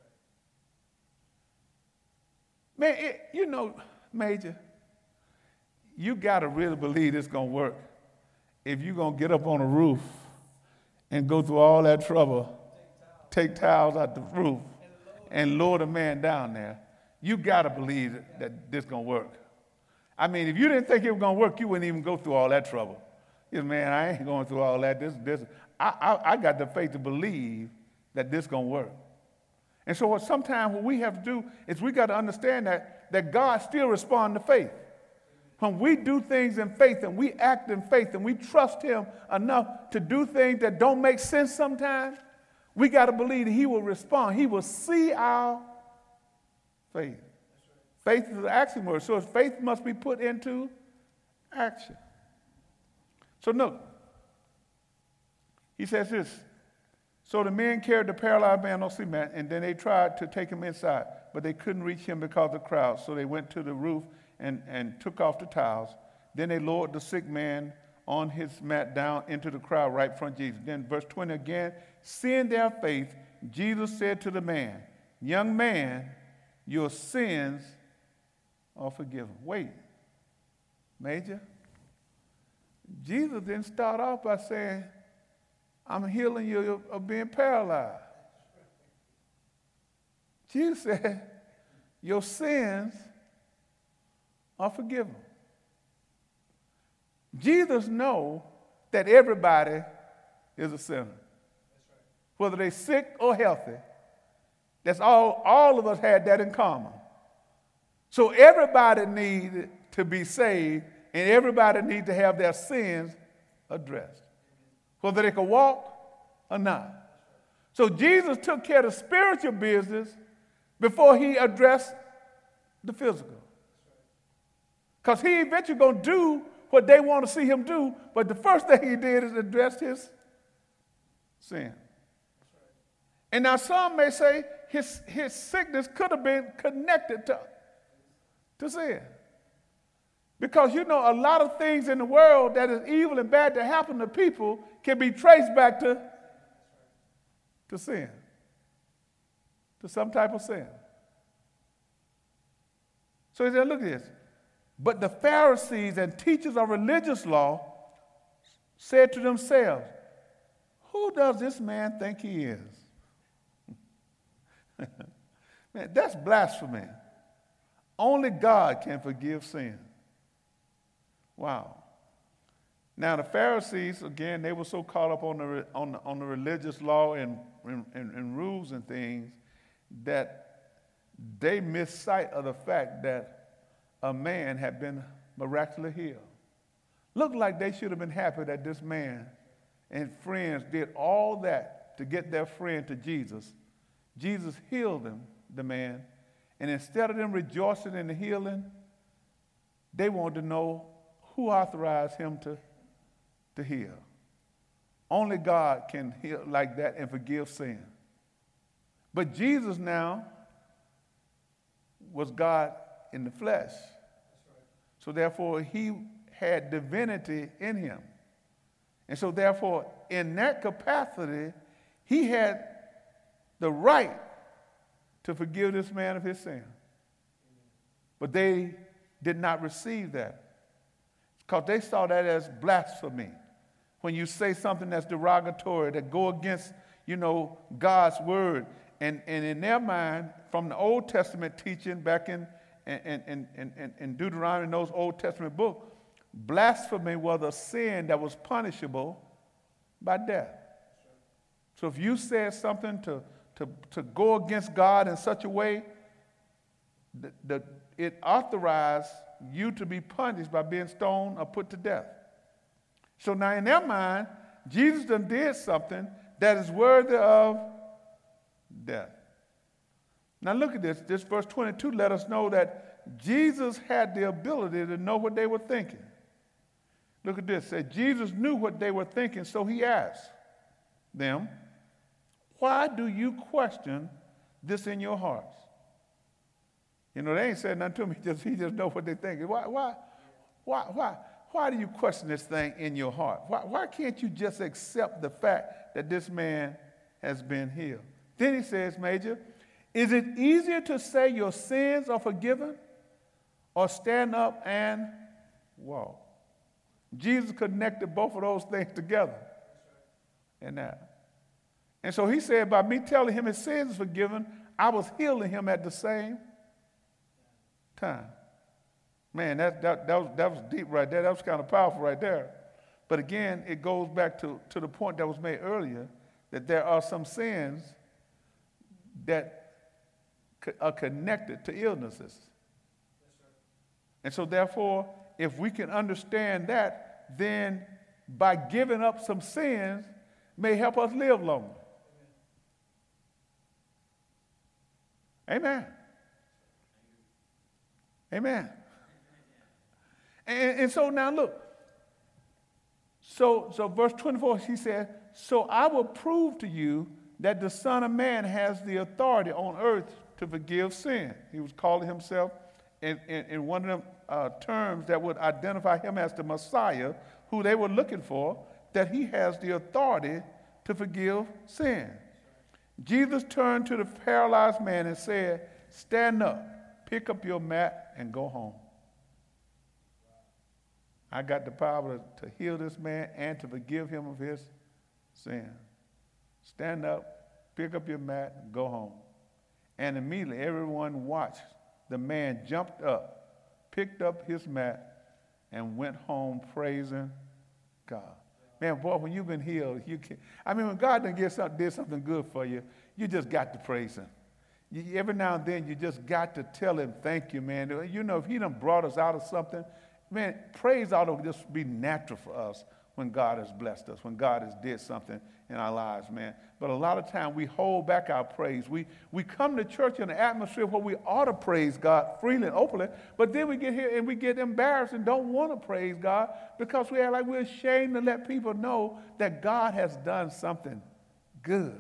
Man, it, you know, Major, you got to really believe it's going to work if you're going to get up on a roof and go through all that trouble, take towels out the roof, and lower the man down there. You got to believe that, that this is going to work. I mean, if you didn't think it was going to work, you wouldn't even go through all that trouble. You know, man, I ain't going through all that. This, this. I, I, I got the faith to believe that this is going to work. And so what sometimes what we have to do is we got to understand that, that God still responds to faith. When we do things in faith and we act in faith and we trust him enough to do things that don't make sense sometimes, we got to believe that he will respond. He will see our faith. Faith is an action word, so faith must be put into action. So look, he says this. So the men carried the paralyzed man on cement, and then they tried to take him inside, but they couldn't reach him because of the crowd. So they went to the roof and, and took off the tiles. Then they lowered the sick man on his mat down into the crowd right in front of Jesus. Then verse twenty again, seeing their faith, Jesus said to the man, young man, your sins are forgiven. Wait, Major, Jesus didn't start off by saying, I'm healing you of being paralyzed. Jesus said, your sins are forgiven. Jesus knows that everybody is a sinner. Whether they're sick or healthy. That's all, all of us had that in common. So everybody needed to be saved, and everybody needs to have their sins addressed, whether they could walk or not. So Jesus took care of the spiritual business before he addressed the physical. Because he eventually going to do what they want to see him do, but the first thing he did is address his sin. And now some may say his, his sickness could have been connected to, to sin. Because, you know, a lot of things in the world that is evil and bad that happen to people can be traced back to, to sin, to some type of sin. So he said, look at this. But the Pharisees and teachers of religious law said to themselves, who does this man think he is? Man, that's blasphemy. Only God can forgive sin. Wow. Now the Pharisees, again, they were so caught up on the on the, on the religious law and, and, and rules and things that they missed sight of the fact that a man had been miraculously healed. Looked like they should have been happy that this man and friends did all that to get their friend to Jesus. Jesus healed them, the man, and instead of them rejoicing in the healing, they wanted to know who authorized him to, to heal. Only God can heal like that and forgive sin. But Jesus now was God in the flesh. So therefore, he had divinity in him. And so therefore, in that capacity, he had the right to forgive this man of his sin. But they did not receive that because they saw that as blasphemy. When you say something that's derogatory, that go against, you know, God's word. And, and in their mind, from the Old Testament teaching back in, in, in, in, in Deuteronomy, in those Old Testament books, blasphemy was a sin that was punishable by death. So if you said something to, to, to go against God in such a way, that, that it authorized you to be punished by being stoned or put to death. So now in their mind, Jesus done did something that is worthy of death. Now look at this. This verse twenty-two let us know that Jesus had the ability to know what they were thinking. Look at this. It said Jesus knew what they were thinking, so he asked them, why do you question this in your hearts? You know, they ain't said nothing to me. Just, he just know what they're thinking. Why, why, why, why, why do you question this thing in your heart? Why, why can't you just accept the fact that this man has been healed? Then he says, Major, is it easier to say your sins are forgiven or stand up and walk? Jesus connected both of those things together in that. And so he said, by me telling him his sins are forgiven, I was healing him at the same time. Man, that, that, that, was, that was deep right there. That was kind of powerful right there. But again, it goes back to, to the point that was made earlier, that there are some sins that are connected to illnesses. And so therefore, if we can understand that, then by giving up some sins may help us live longer. Amen. Amen. And, and so now look, So, so verse twenty-four, he said, so I will prove to you that the Son of Man has the authority on earth to forgive sin. He was calling himself in, in, in one of them uh, terms that would identify him as the Messiah, who they were looking for, that he has the authority to forgive sin. Jesus turned to the paralyzed man and said, stand up, pick up your mat, and go home. I got the power to heal this man and to forgive him of his sin. Stand up, pick up your mat, and go home. And immediately everyone watched. The man jumped up, picked up his mat, and went home praising God. Man, boy, when you've been healed, you can. I mean, when God done get something, did something good for you, you just got to praise him. You, every now and then, you just got to tell him, thank you, man. You know, if he done brought us out of something, man, praise ought to just be natural for us when God has blessed us, when God has did something in our lives, man. But a lot of time we hold back our praise. We we come to church in an atmosphere where we ought to praise God freely and openly, but then we get here and we get embarrassed and don't want to praise God because we act like we're ashamed to let people know that God has done something good.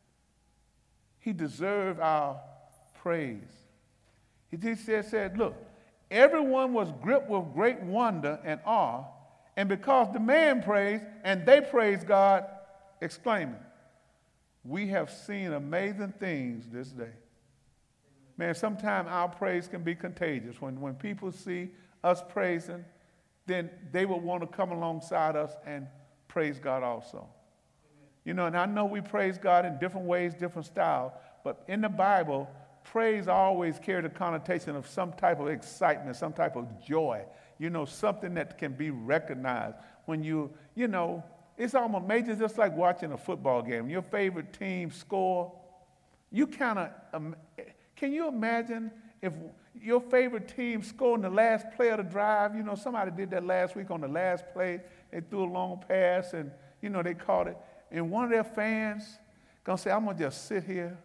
He deserved our praise. He just said, said, look, everyone was gripped with great wonder and awe, and because the man praised and they praised God, exclaiming, we have seen amazing things this day. Man, sometimes our praise can be contagious. When, when people see us praising, then they will want to come alongside us and praise God also. Amen. You know, and I know we praise God in different ways, different styles, but in the Bible, praise always carried a connotation of some type of excitement, some type of joy, you know, something that can be recognized. When you, you know, it's almost major, just like watching a football game. Your favorite team score, you kind of, um, can you imagine if your favorite team scored in the last play of the drive? You know, somebody did that last week on the last play. They threw a long pass and, you know, they caught it. And one of their fans going to say, I'm going to just sit here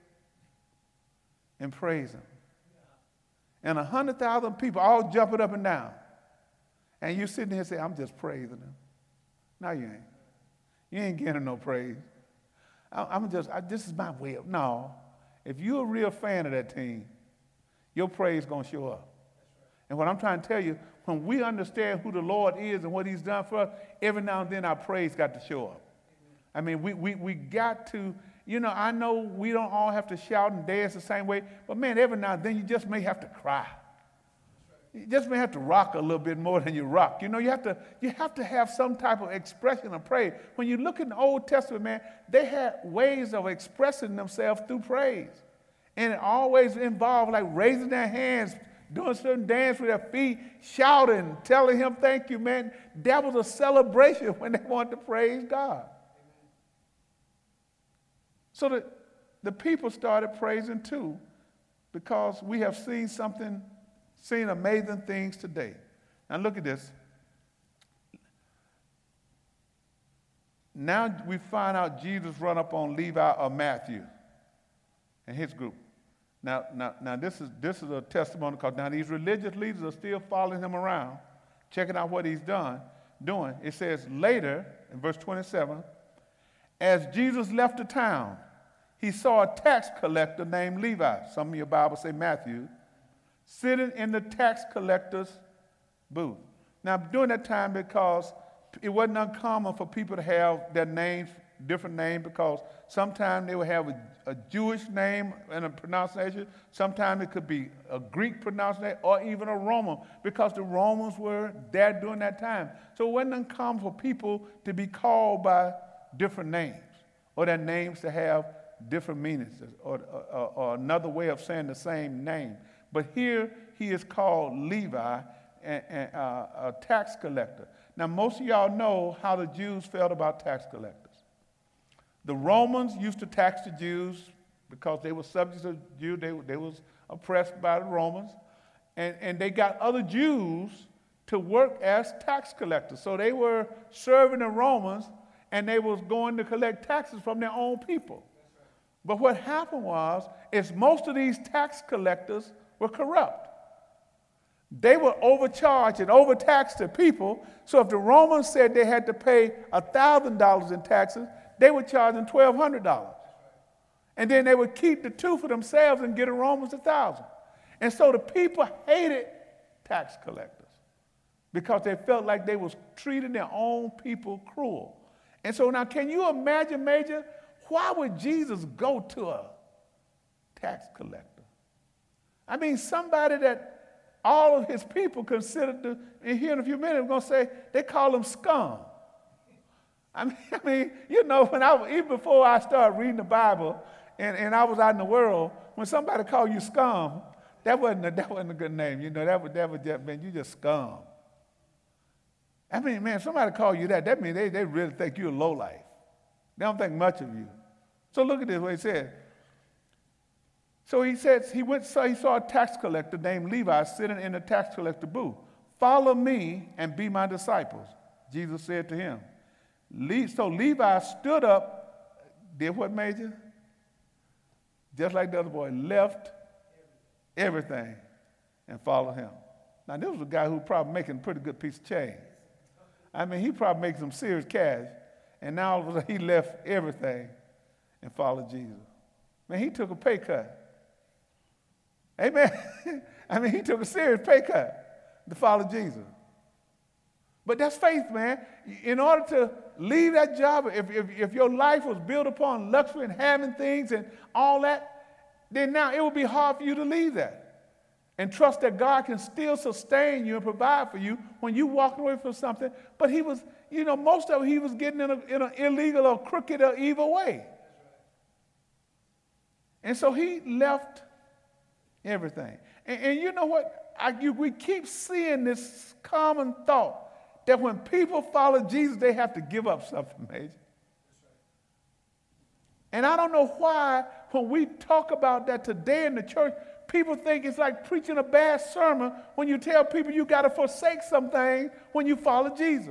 and praise him. And a hundred thousand people all jumping up and down. And you sitting there and say, I'm just praising him. No, you ain't. You ain't getting no praise. I, I'm just, I, this is my way of, no. If you're a real fan of that team, your praise is going to show up. And what I'm trying to tell you, when we understand who the Lord is and what he's done for us, every now and then our praise got to show up. I mean, we, we, we got to, you know, I know we don't all have to shout and dance the same way, but man, every now and then you just may have to cry. You just may have to rock a little bit more than you rock. You know, you have to you have to have some type of expression of praise. When you look in the Old Testament, man, they had ways of expressing themselves through praise. And it always involved like raising their hands, doing certain dance with their feet, shouting, telling him thank you, man. That was a celebration when they wanted to praise God. So the, the people started praising too, because we have seen something, seen amazing things today. Now look at this. Now we find out Jesus run up on Levi or Matthew and his group. Now, now, now this is this is a testimony, because now these religious leaders are still following him around, checking out what he's done, doing. It says later in verse twenty-seven, as Jesus left the town, he saw a tax collector named Levi, some of your Bibles say Matthew, sitting in the tax collector's booth. Now, during that time, because it wasn't uncommon for people to have their names, different names, because sometimes they would have a, a Jewish name and a pronunciation. Sometimes it could be a Greek pronunciation or even a Roman, because the Romans were there during that time. So it wasn't uncommon for people to be called by different names, or their names to have different meanings, or, or, or another way of saying the same name. But here he is called Levi, and, and, uh, a tax collector. Now, most of y'all know how the Jews felt about tax collectors. The Romans used to tax the Jews because they were subjects of Jews. They, they was oppressed by the Romans. And, and they got other Jews to work as tax collectors. So they were serving the Romans, and they was going to collect taxes from their own people. But what happened was, is most of these tax collectors were corrupt. They would overcharge and overtax the people. So if the Romans said they had to pay one thousand dollars in taxes, they would charge them twelve hundred dollars. And then they would keep the two for themselves and get the Romans one thousand dollars. And so the people hated tax collectors because they felt like they was treating their own people cruel. And so now can you imagine, Major, why would Jesus go to a tax collector? I mean, somebody that all of his people considered, to, and here in a few minutes, we're going to say, they call him scum. I mean, I mean, you know, when I, even before I started reading the Bible and, and I was out in the world, when somebody called you scum, that wasn't a, that wasn't a good name. You know, that would, that would just mean you just scum. I mean, man, if somebody call you that, that means they, they really think you're a lowlife. They don't think much of you. So look at this, what he said. So he says, he went, so he saw a tax collector named Levi sitting in the tax collector booth. Follow me and be my disciples, Jesus said to him. Le- so Levi stood up, did what, Major? Just like the other boy, left everything and followed him. Now, this was a guy who was probably making a pretty good piece of change. I mean, he probably making some serious cash, and now all of a sudden he left everything and followed Jesus. Man, he took a pay cut. Amen. I mean, he took a serious pay cut to follow Jesus. But that's faith, man. In order to leave that job, if, if, if your life was built upon luxury and having things and all that, then now it would be hard for you to leave that. And trust that God can still sustain you and provide for you when you walk away from something. But he was, you know, most of it he was getting in, a, in an illegal or crooked or evil way. And so he left everything. And, and you know what? I, you, we keep seeing this common thought that when people follow Jesus, they have to give up something, Major. And I don't know why when we talk about that today in the church, people think it's like preaching a bad sermon when you tell people you got to forsake something when you follow Jesus.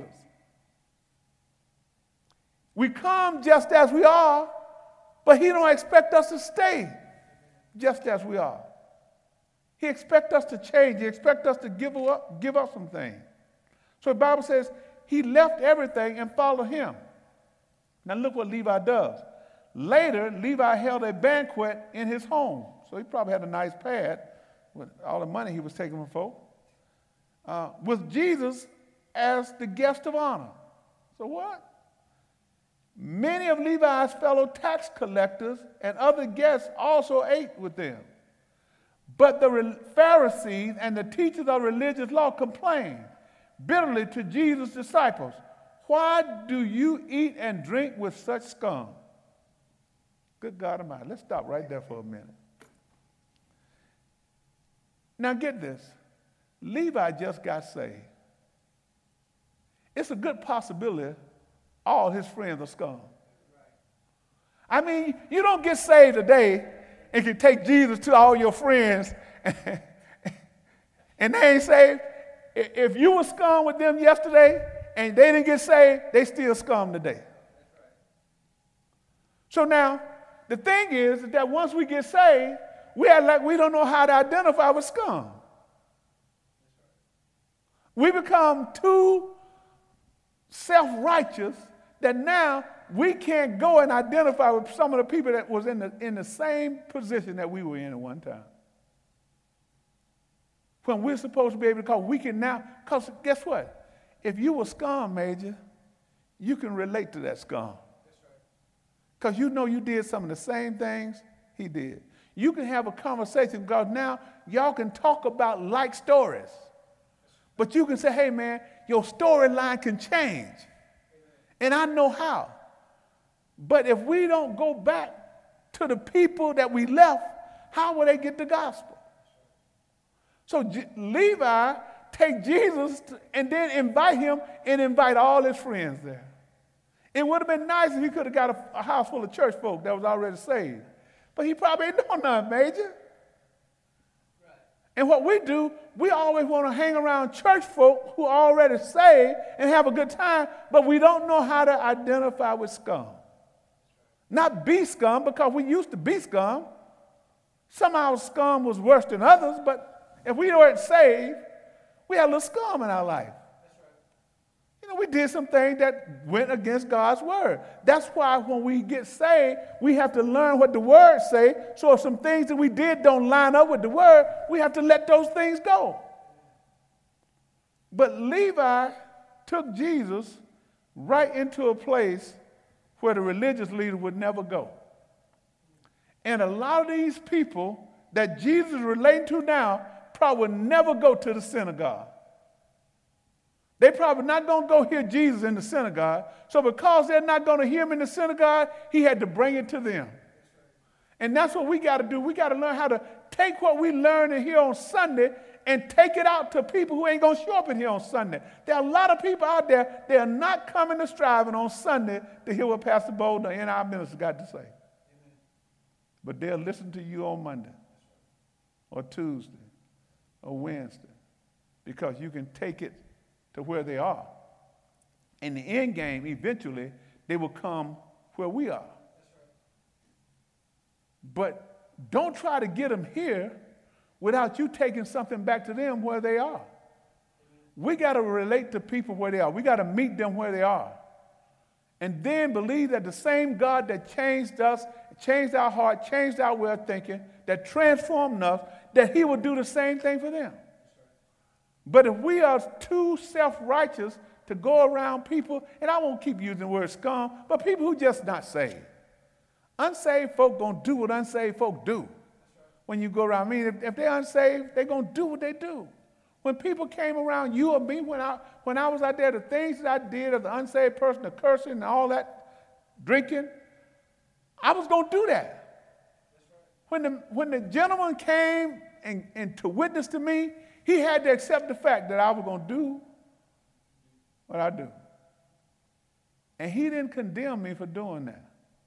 We come just as we are, but he don't expect us to stay just as we are. He expects us to change. He expects us to give up, give up some things. So the Bible says he left everything and followed him. Now look what Levi does. Later, Levi held a banquet in his home. So he probably had a nice pad with all the money he was taking from folk. Uh, with Jesus as the guest of honor. So what? Many of Levi's fellow tax collectors and other guests also ate with them. But the Pharisees and the teachers of religious law complained bitterly to Jesus' disciples, "Why do you eat and drink with such scum?" Good God Almighty. Let's stop right there for a minute. Now get this. Levi just got saved. It's a good possibility all his friends are scum. I mean, you don't get saved today and can take Jesus to all your friends and, and they ain't saved. If you were scum with them yesterday and they didn't get saved, they still scum today. So now, the thing is that once we get saved, we act like we don't know how to identify with scum. We become too self-righteous that now we can't go and identify with some of the people that was in the, in the same position that we were in at one time. When we're supposed to be able to call, we can now, because guess what? If you were scum, Major, you can relate to that scum. Because you know you did some of the same things he did. You can have a conversation because now y'all can talk about like stories. But you can say, hey, man, your storyline can change. And I know how. But if we don't go back to the people that we left, how will they get the gospel? So J- Levi take Jesus to, and then invite him and invite all his friends there. It would have been nice if he could have got a, a house full of church folk that was already saved. But he probably ain't doing nothing, Major. Right. And what we do, we always want to hang around church folk who are already saved and have a good time, but we don't know how to identify with scum. Not be scum, because we used to be scum. Some of our scum was worse than others, but if we weren't saved, We had a little scum in our life. You know, we did some things that went against God's word. That's why when we get saved, we have to learn what the word say. So if some things that we did don't line up with the word, we have to let those things go. But Levi took Jesus right into a place where the religious leader would never go. And a lot of these people that Jesus is relating to now probably would never go to the synagogue. They probably not going to go hear Jesus in the synagogue. So because they're not going to hear him in the synagogue, he had to bring it to them. And that's what we got to do. We got to learn how to take what we learn in here on Sunday and take it out to people who ain't going to show up in here on Sunday. There are a lot of people out there, they are not coming to Striving on Sunday to hear what Pastor Bolden and our minister got to say. Amen. But they'll listen to you on Monday or Tuesday or Wednesday because you can take it to where they are. In the end game, eventually, they will come where we are. But don't try to get them here without you taking something back to them where they are. We got to relate to people where they are. We got to meet them where they are. And then believe that the same God that changed us, changed our heart, changed our way of thinking, that transformed us, that he will do the same thing for them. But if we are too self-righteous to go around people, and I won't keep using the word scum, but people who just not saved. Unsaved folk going to do what unsaved folk do when you go around. I mean, if, if they're unsaved, they're going to do what they do. When people came around you or me, when I, when I was out there, the things that I did as an unsaved person, the cursing and all that, drinking, I was going to do that. When the, when the gentleman came and, and to witness to me, he had to accept the fact that I was going to do what I do. And he didn't condemn me for doing that.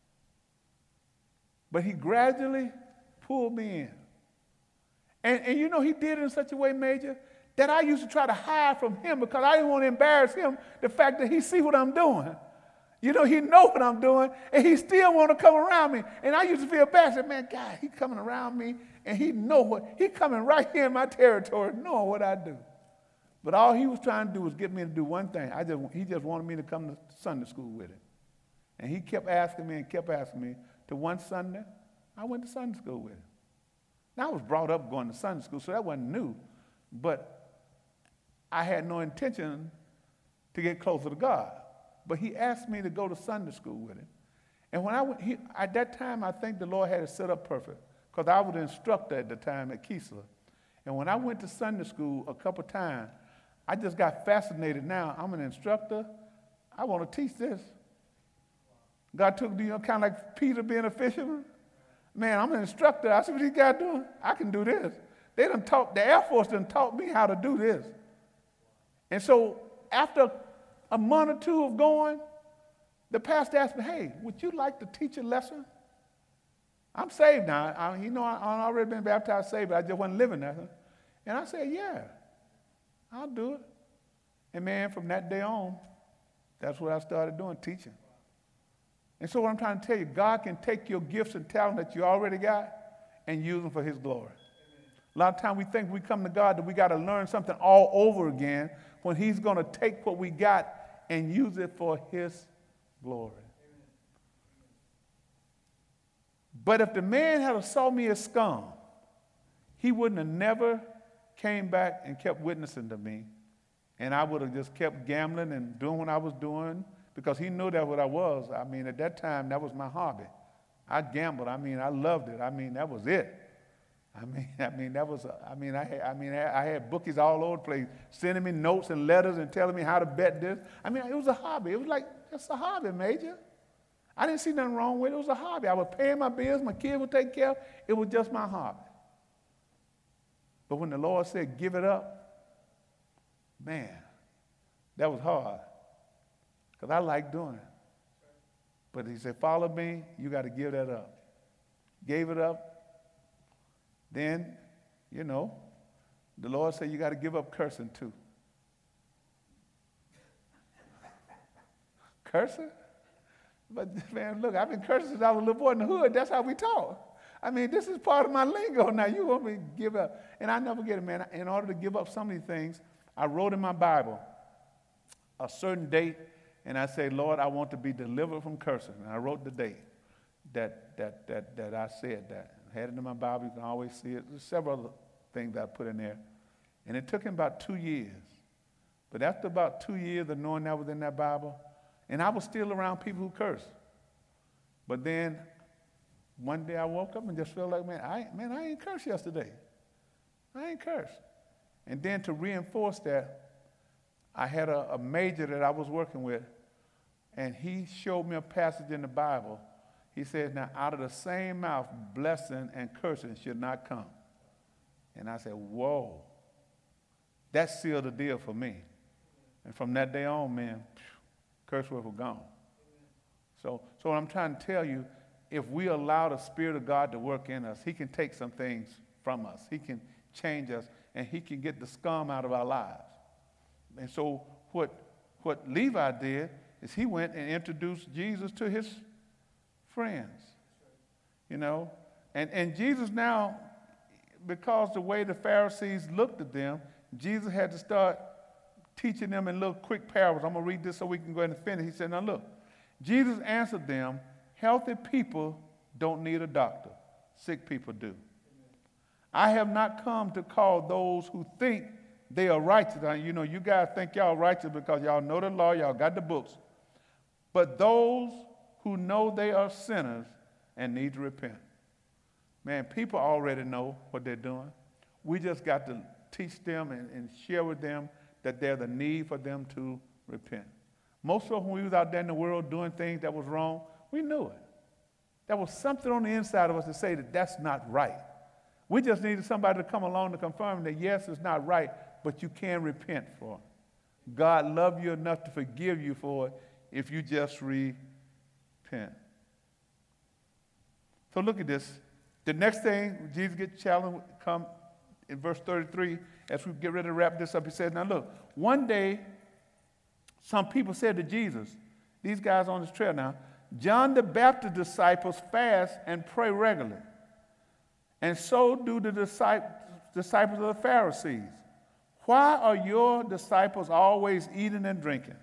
But he gradually pulled me in. And, and you know, he did it in such a way, Major, that I used to try to hide from him because I didn't want to embarrass him, the fact that he see what I'm doing. You know, he know what I'm doing, and he still want to come around me. And I used to feel bad. I said, man, God, he coming around me, and he know what, he coming right here in my territory, knowing what I do. But all he was trying to do was get me to do one thing. I just, he just wanted me to come to Sunday school with him. And he kept asking me and kept asking me. To one Sunday, I went to Sunday school with him. Now, I was brought up going to Sunday school, so that wasn't new. But I had no intention to get closer to God. But he asked me to go to Sunday school with him. And when I went, he, at that time, I think the Lord had it set up perfect because I was the instructor at the time at Keesler. And when I went to Sunday school a couple times, I just got fascinated. Now, I'm an instructor. I want to teach this. God took, you know, kind of like Peter being a fisherman. Man, I'm an instructor. I said, what these guys doing? I can do this. They done taught, the Air Force done taught me how to do this. And so after a month or two of going, the pastor asked me, hey, would you like to teach a lesson? I'm saved now. I, you know, I, I've already been baptized, saved, but I just wasn't living nothing. And I said, yeah, I'll do it. And man, from that day on, that's what I started doing, teaching. And so what I'm trying to tell you, God can take your gifts and talent that you already got and use them for his glory. Amen. A lot of times we think we come to God that we got to learn something all over again when he's going to take what we got and use it for his glory. Amen. But if the man had saw me as scum, he wouldn't have never came back and kept witnessing to me. And I would have just kept gambling and doing what I was doing. Because he knew that what I was. I mean, at that time, that was my hobby. I gambled. I mean, I loved it. I mean, that was it. I mean, I mean, that was. I mean, I had, I mean, I had bookies all over the place, sending me notes and letters and telling me how to bet this. I mean, it was a hobby. It was like just a hobby, Major. I didn't see nothing wrong with it. It was a hobby. I was paying my bills. My kids would take care of it. It was just my hobby. But when the Lord said, "Give it up," man, that was hard. Because I like doing it. But he said, follow me, you got to give that up. Gave it up. Then, you know, the Lord said you got to give up cursing too. Cursing? But man, look, I've been cursing since I was a little boy in the hood. That's how we talk. I mean, this is part of my lingo now. You want me to give up. And I never get it, man. In order to give up some of these things, I wrote in my Bible a certain date, and I say, Lord, I want to be delivered from cursing. And I wrote the date that that that that I said that. I had it in my Bible. You can always see it. There's several other things that I put in there. And it took him about two years. But after about two years of knowing that was in that Bible, and I was still around people who curse. But then one day I woke up and just felt like, man, I, man, I ain't cursed yesterday. I ain't cursed. And then to reinforce that, I had a, a major that I was working with, and he showed me a passage in the Bible. He said, now out of the same mouth, blessing and cursing should not come. And I said, whoa, that sealed the deal for me. And from that day on, man, curse words were gone. So, so what I'm trying to tell you, if we allow the Spirit of God to work in us, he can take some things from us. He can change us, and he can get the scum out of our lives. And so what, what Levi did is he went and introduced Jesus to his friends, you know. And, and Jesus now, because the way the Pharisees looked at them, Jesus had to start teaching them in little quick parables. I'm going to read this so we can go ahead and finish. He said, now look, Jesus answered them, healthy people don't need a doctor. Sick people do. I have not come to call those who think they are righteous. Now, you know, you guys think y'all righteous because y'all know the law, y'all got the books. But those who know they are sinners and need to repent. Man, people already know what they're doing. We just got to teach them and, and share with them that there's a need for them to repent. Most of us, when we was out there in the world doing things that was wrong, we knew it. There was something on the inside of us to say that that's not right. We just needed somebody to come along to confirm that, yes, it's not right, but you can repent for it. God loves you enough to forgive you for it if you just repent. So look at this. The next thing, Jesus gets challenged, come in verse thirty-three, as we get ready to wrap this up, he says, now look, one day some people said to Jesus, these guys on this trail now, John the Baptist's disciples fast and pray regularly, and so do the disciples of the Pharisees. Why are your disciples always eating and drinking?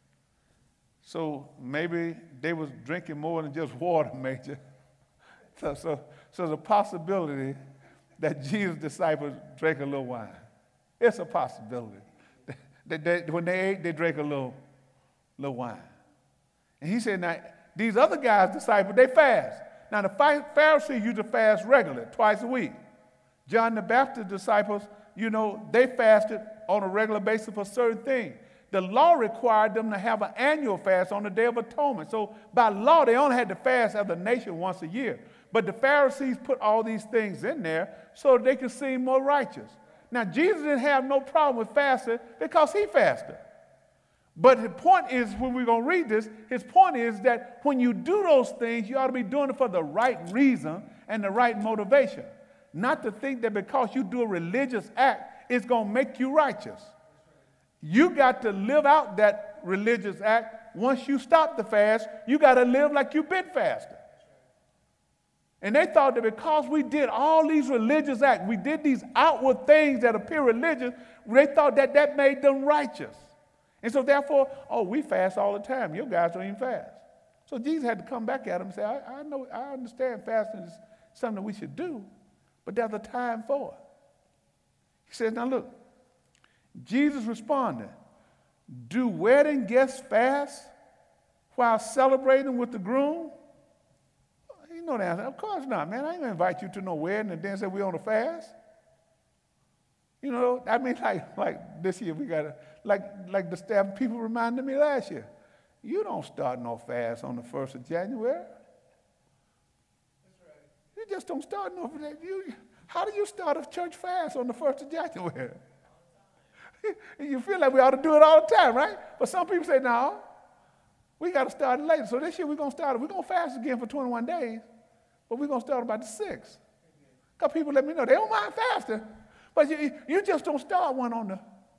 So maybe they was drinking more than just water, Major. So, so, so there's a possibility that Jesus' disciples drank a little wine. It's a possibility. They, they, when they ate, they drank a little, little wine. And he said, now, these other guys' disciples, they fast. Now, the Pharisees used to fast regularly, twice a week. John the Baptist's disciples, you know, they fasted on a regular basis for certain things. The law required them to have an annual fast on the Day of Atonement. So by law, they only had to fast as a nation once a year. But the Pharisees put all these things in there so they could seem more righteous. Now, Jesus didn't have no problem with fasting because he fasted. But the point is, when we're going to read this, his point is that when you do those things, you ought to be doing it for the right reason and the right motivation. Not to think that because you do a religious act, it's going to make you righteous. You got to live out that religious act. Once you stop the fast, you got to live like you've been fasting. And they thought that because we did all these religious acts, we did these outward things that appear religious, they thought that that made them righteous. And so therefore, oh, we fast all the time. You guys don't even fast. So Jesus had to come back at them and say, I, I know, I understand fasting is something that we should do, but there's a time for it. He says, now look, Jesus responded, do wedding guests fast while celebrating with the groom? You know the answer. Of course not, man. I ain't going to invite you to no wedding and then say we're on a fast. You know, I mean, like, like this year we got to, like, like the staff people reminded me last year. You don't start no fast on the first of January. That's right. You just don't start no fast. You, how do you start a church fast on the first of January? You feel like we ought to do it all the time, right? But some people say, no, we got to start it later. So this year we're going to start it. We're going to fast again for twenty-one days, but we're going to start about the sixth. A couple people let me know they don't mind fasting, but you, you just don't start one on the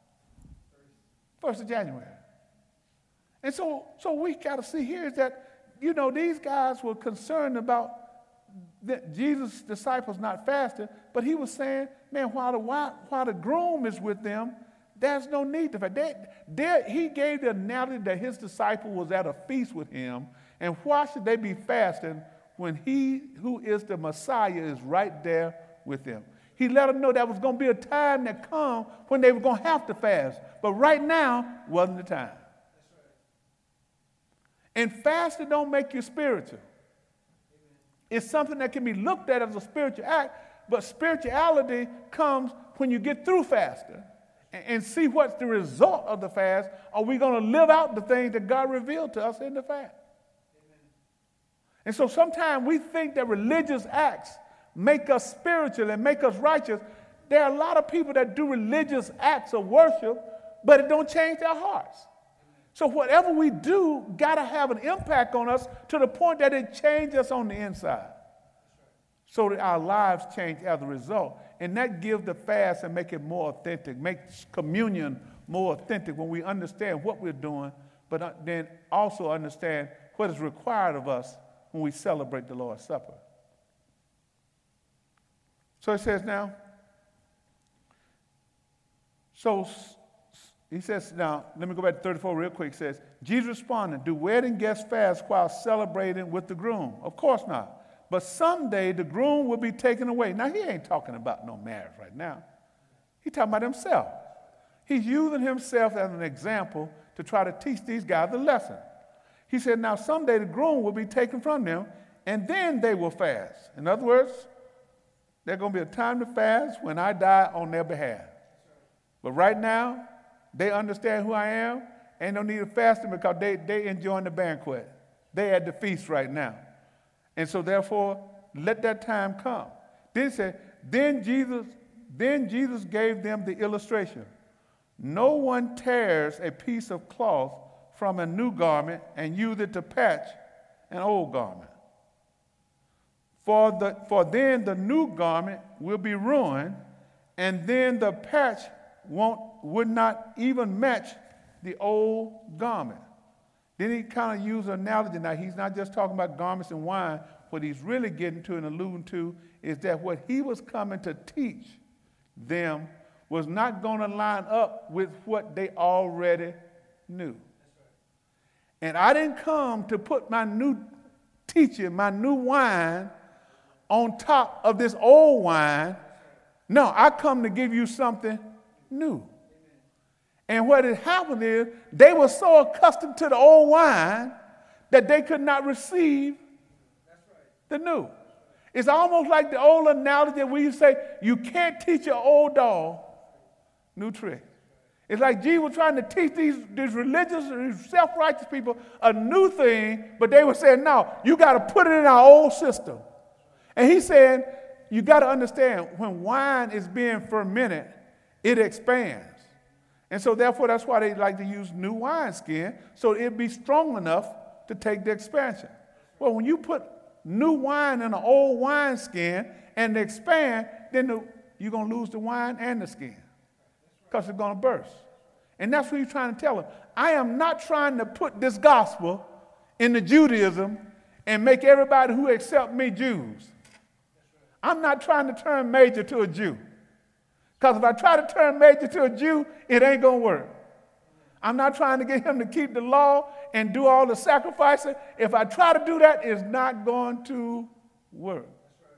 first of January. And so, so we got to see here is that, you know, these guys were concerned about that Jesus' disciples not fasting, but he was saying, man, while the, while the groom is with them, there's no need to fast. They, they, he gave the analogy that his disciple was at a feast with him, and why should they be fasting when he who is the Messiah is right there with them? He let them know that was going to be a time that come when they were going to have to fast. But right now wasn't the time. And fasting don't make you spiritual. It's something that can be looked at as a spiritual act, but spirituality comes when you get through fasting and, and see what's the result of the fast. Are we going to live out the things that God revealed to us in the fast? And so sometimes we think that religious acts make us spiritual and make us righteous. There are a lot of people that do religious acts of worship, but it don't change their hearts. So whatever we do got to have an impact on us to the point that it changes us on the inside. So that our lives change as a result. And that gives the fast and make it more authentic, makes communion more authentic when we understand what we're doing, but then also understand what is required of us when we celebrate the Lord's Supper. So it says now, so he says, now, let me go back to thirty-four real quick. It says, Jesus responded, do wedding guests fast while celebrating with the groom? Of course not. But someday the groom will be taken away. Now, he ain't talking about no marriage right now. He's talking about himself. He's using himself as an example to try to teach these guys a lesson. He said, now, someday the groom will be taken from them, and then they will fast. In other words, there's going to be a time to fast when I die on their behalf. But right now, they understand who I am, and don't need to fast because they they enjoying the banquet. They at the feast right now. And so therefore, let that time come. Then he said, then Jesus, then Jesus gave them the illustration. No one tears a piece of cloth from a new garment and use it to patch an old garment. For the for then the new garment will be ruined, and then the patch won't would not even match the old garment. Then he kind of used an analogy. Now, he's not just talking about garments and wine. What he's really getting to and alluding to is that what he was coming to teach them was not going to line up with what they already knew. And I didn't come to put my new teaching, my new wine, on top of this old wine. No, I come to give you something new. And what had happened is they were so accustomed to the old wine that they could not receive the new. It's almost like the old analogy where you say, you can't teach your old dog new tricks. It's like Jesus was trying to teach these, these religious, these self-righteous people a new thing, but they were saying, no, you got to put it in our old system. And he's saying, you got to understand, when wine is being fermented, it expands. And so therefore, that's why they like to use new wineskin, so it'd be strong enough to take the expansion. Well, when you put new wine in an old wineskin and expand, then the, you're going to lose the wine and the skin because it's going to burst. And that's what he's trying to tell them. I am not trying to put this gospel into Judaism and make everybody who accept me Jews. I'm not trying to turn Major to a Jew. Because if I try to turn Major to a Jew, it ain't going to work. I'm not trying to get him to keep the law and do all the sacrificing. If I try to do that, it's not going to work.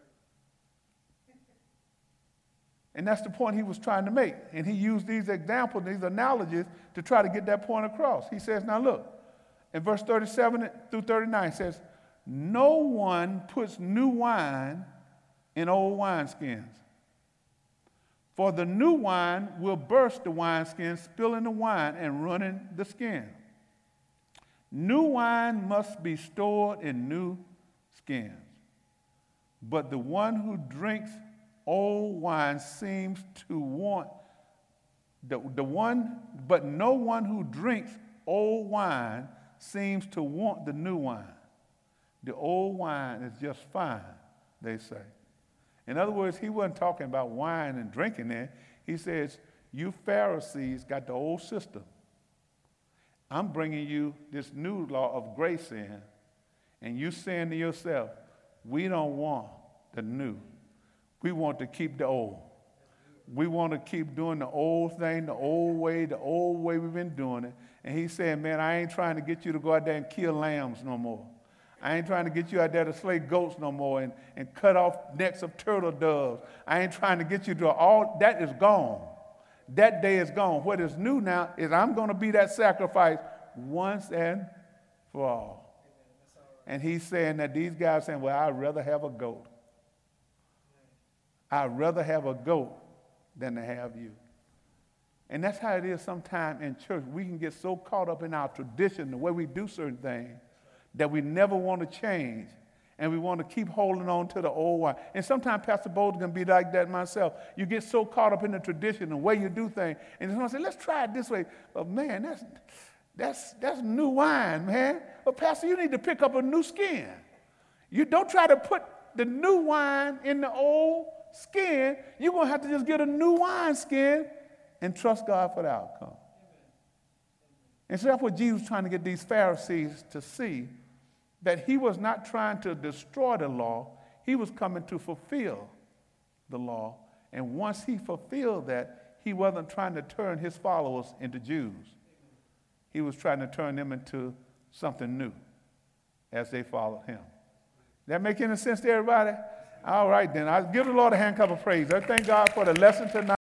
And that's the point he was trying to make. And he used these examples, these analogies, to try to get that point across. He says, now look, in verse thirty-seven through thirty-nine, it says, no one puts new wine in old wineskins. For the new wine will burst the wineskin, spilling the wine and ruining the skin. New wine must be stored in new skins. But the one who drinks old wine seems to want the, the one, but no one who drinks old wine seems to want the new wine. The old wine is just fine, they say. In other words, he wasn't talking about wine and drinking there. He says, you Pharisees got the old system. I'm bringing you this new law of grace in, and you saying to yourself, we don't want the new. We want to keep the old. we want to keep doing the old thing, the old way, the old way we've been doing it. And he's saying, man, I ain't trying to get you to go out there and kill lambs no more. I ain't trying to get you out there to slay goats no more and, and cut off necks of turtle doves. I ain't trying to get you to all, that is gone. That day is gone. What is new now is I'm going to be that sacrifice once and for all. And he's saying that these guys saying, well, I'd rather have a goat. I'd rather have a goat than to have you. And that's how it is sometimes in church. We can get so caught up in our tradition, the way we do certain things, that we never want to change. And we want to keep holding on to the old one. And sometimes Pastor Bowles can be like that myself. You get so caught up in the tradition, the way you do things. And someone say, let's try it this way. But man, that's, that's, that's new wine, man. But Pastor, you need to pick up a new skin. You don't try to put the new wine in the old skin. You're going to have to just get a new wine skin and trust God for the outcome. And so that's what Jesus was trying to get these Pharisees to see, that he was not trying to destroy the law. He was coming to fulfill the law. And once he fulfilled that, he wasn't trying to turn his followers into Jews. He was trying to turn them into something new as they followed him. That make any sense to everybody? All right, then. I'll give the Lord a hand clap of praise. I thank God for the lesson tonight.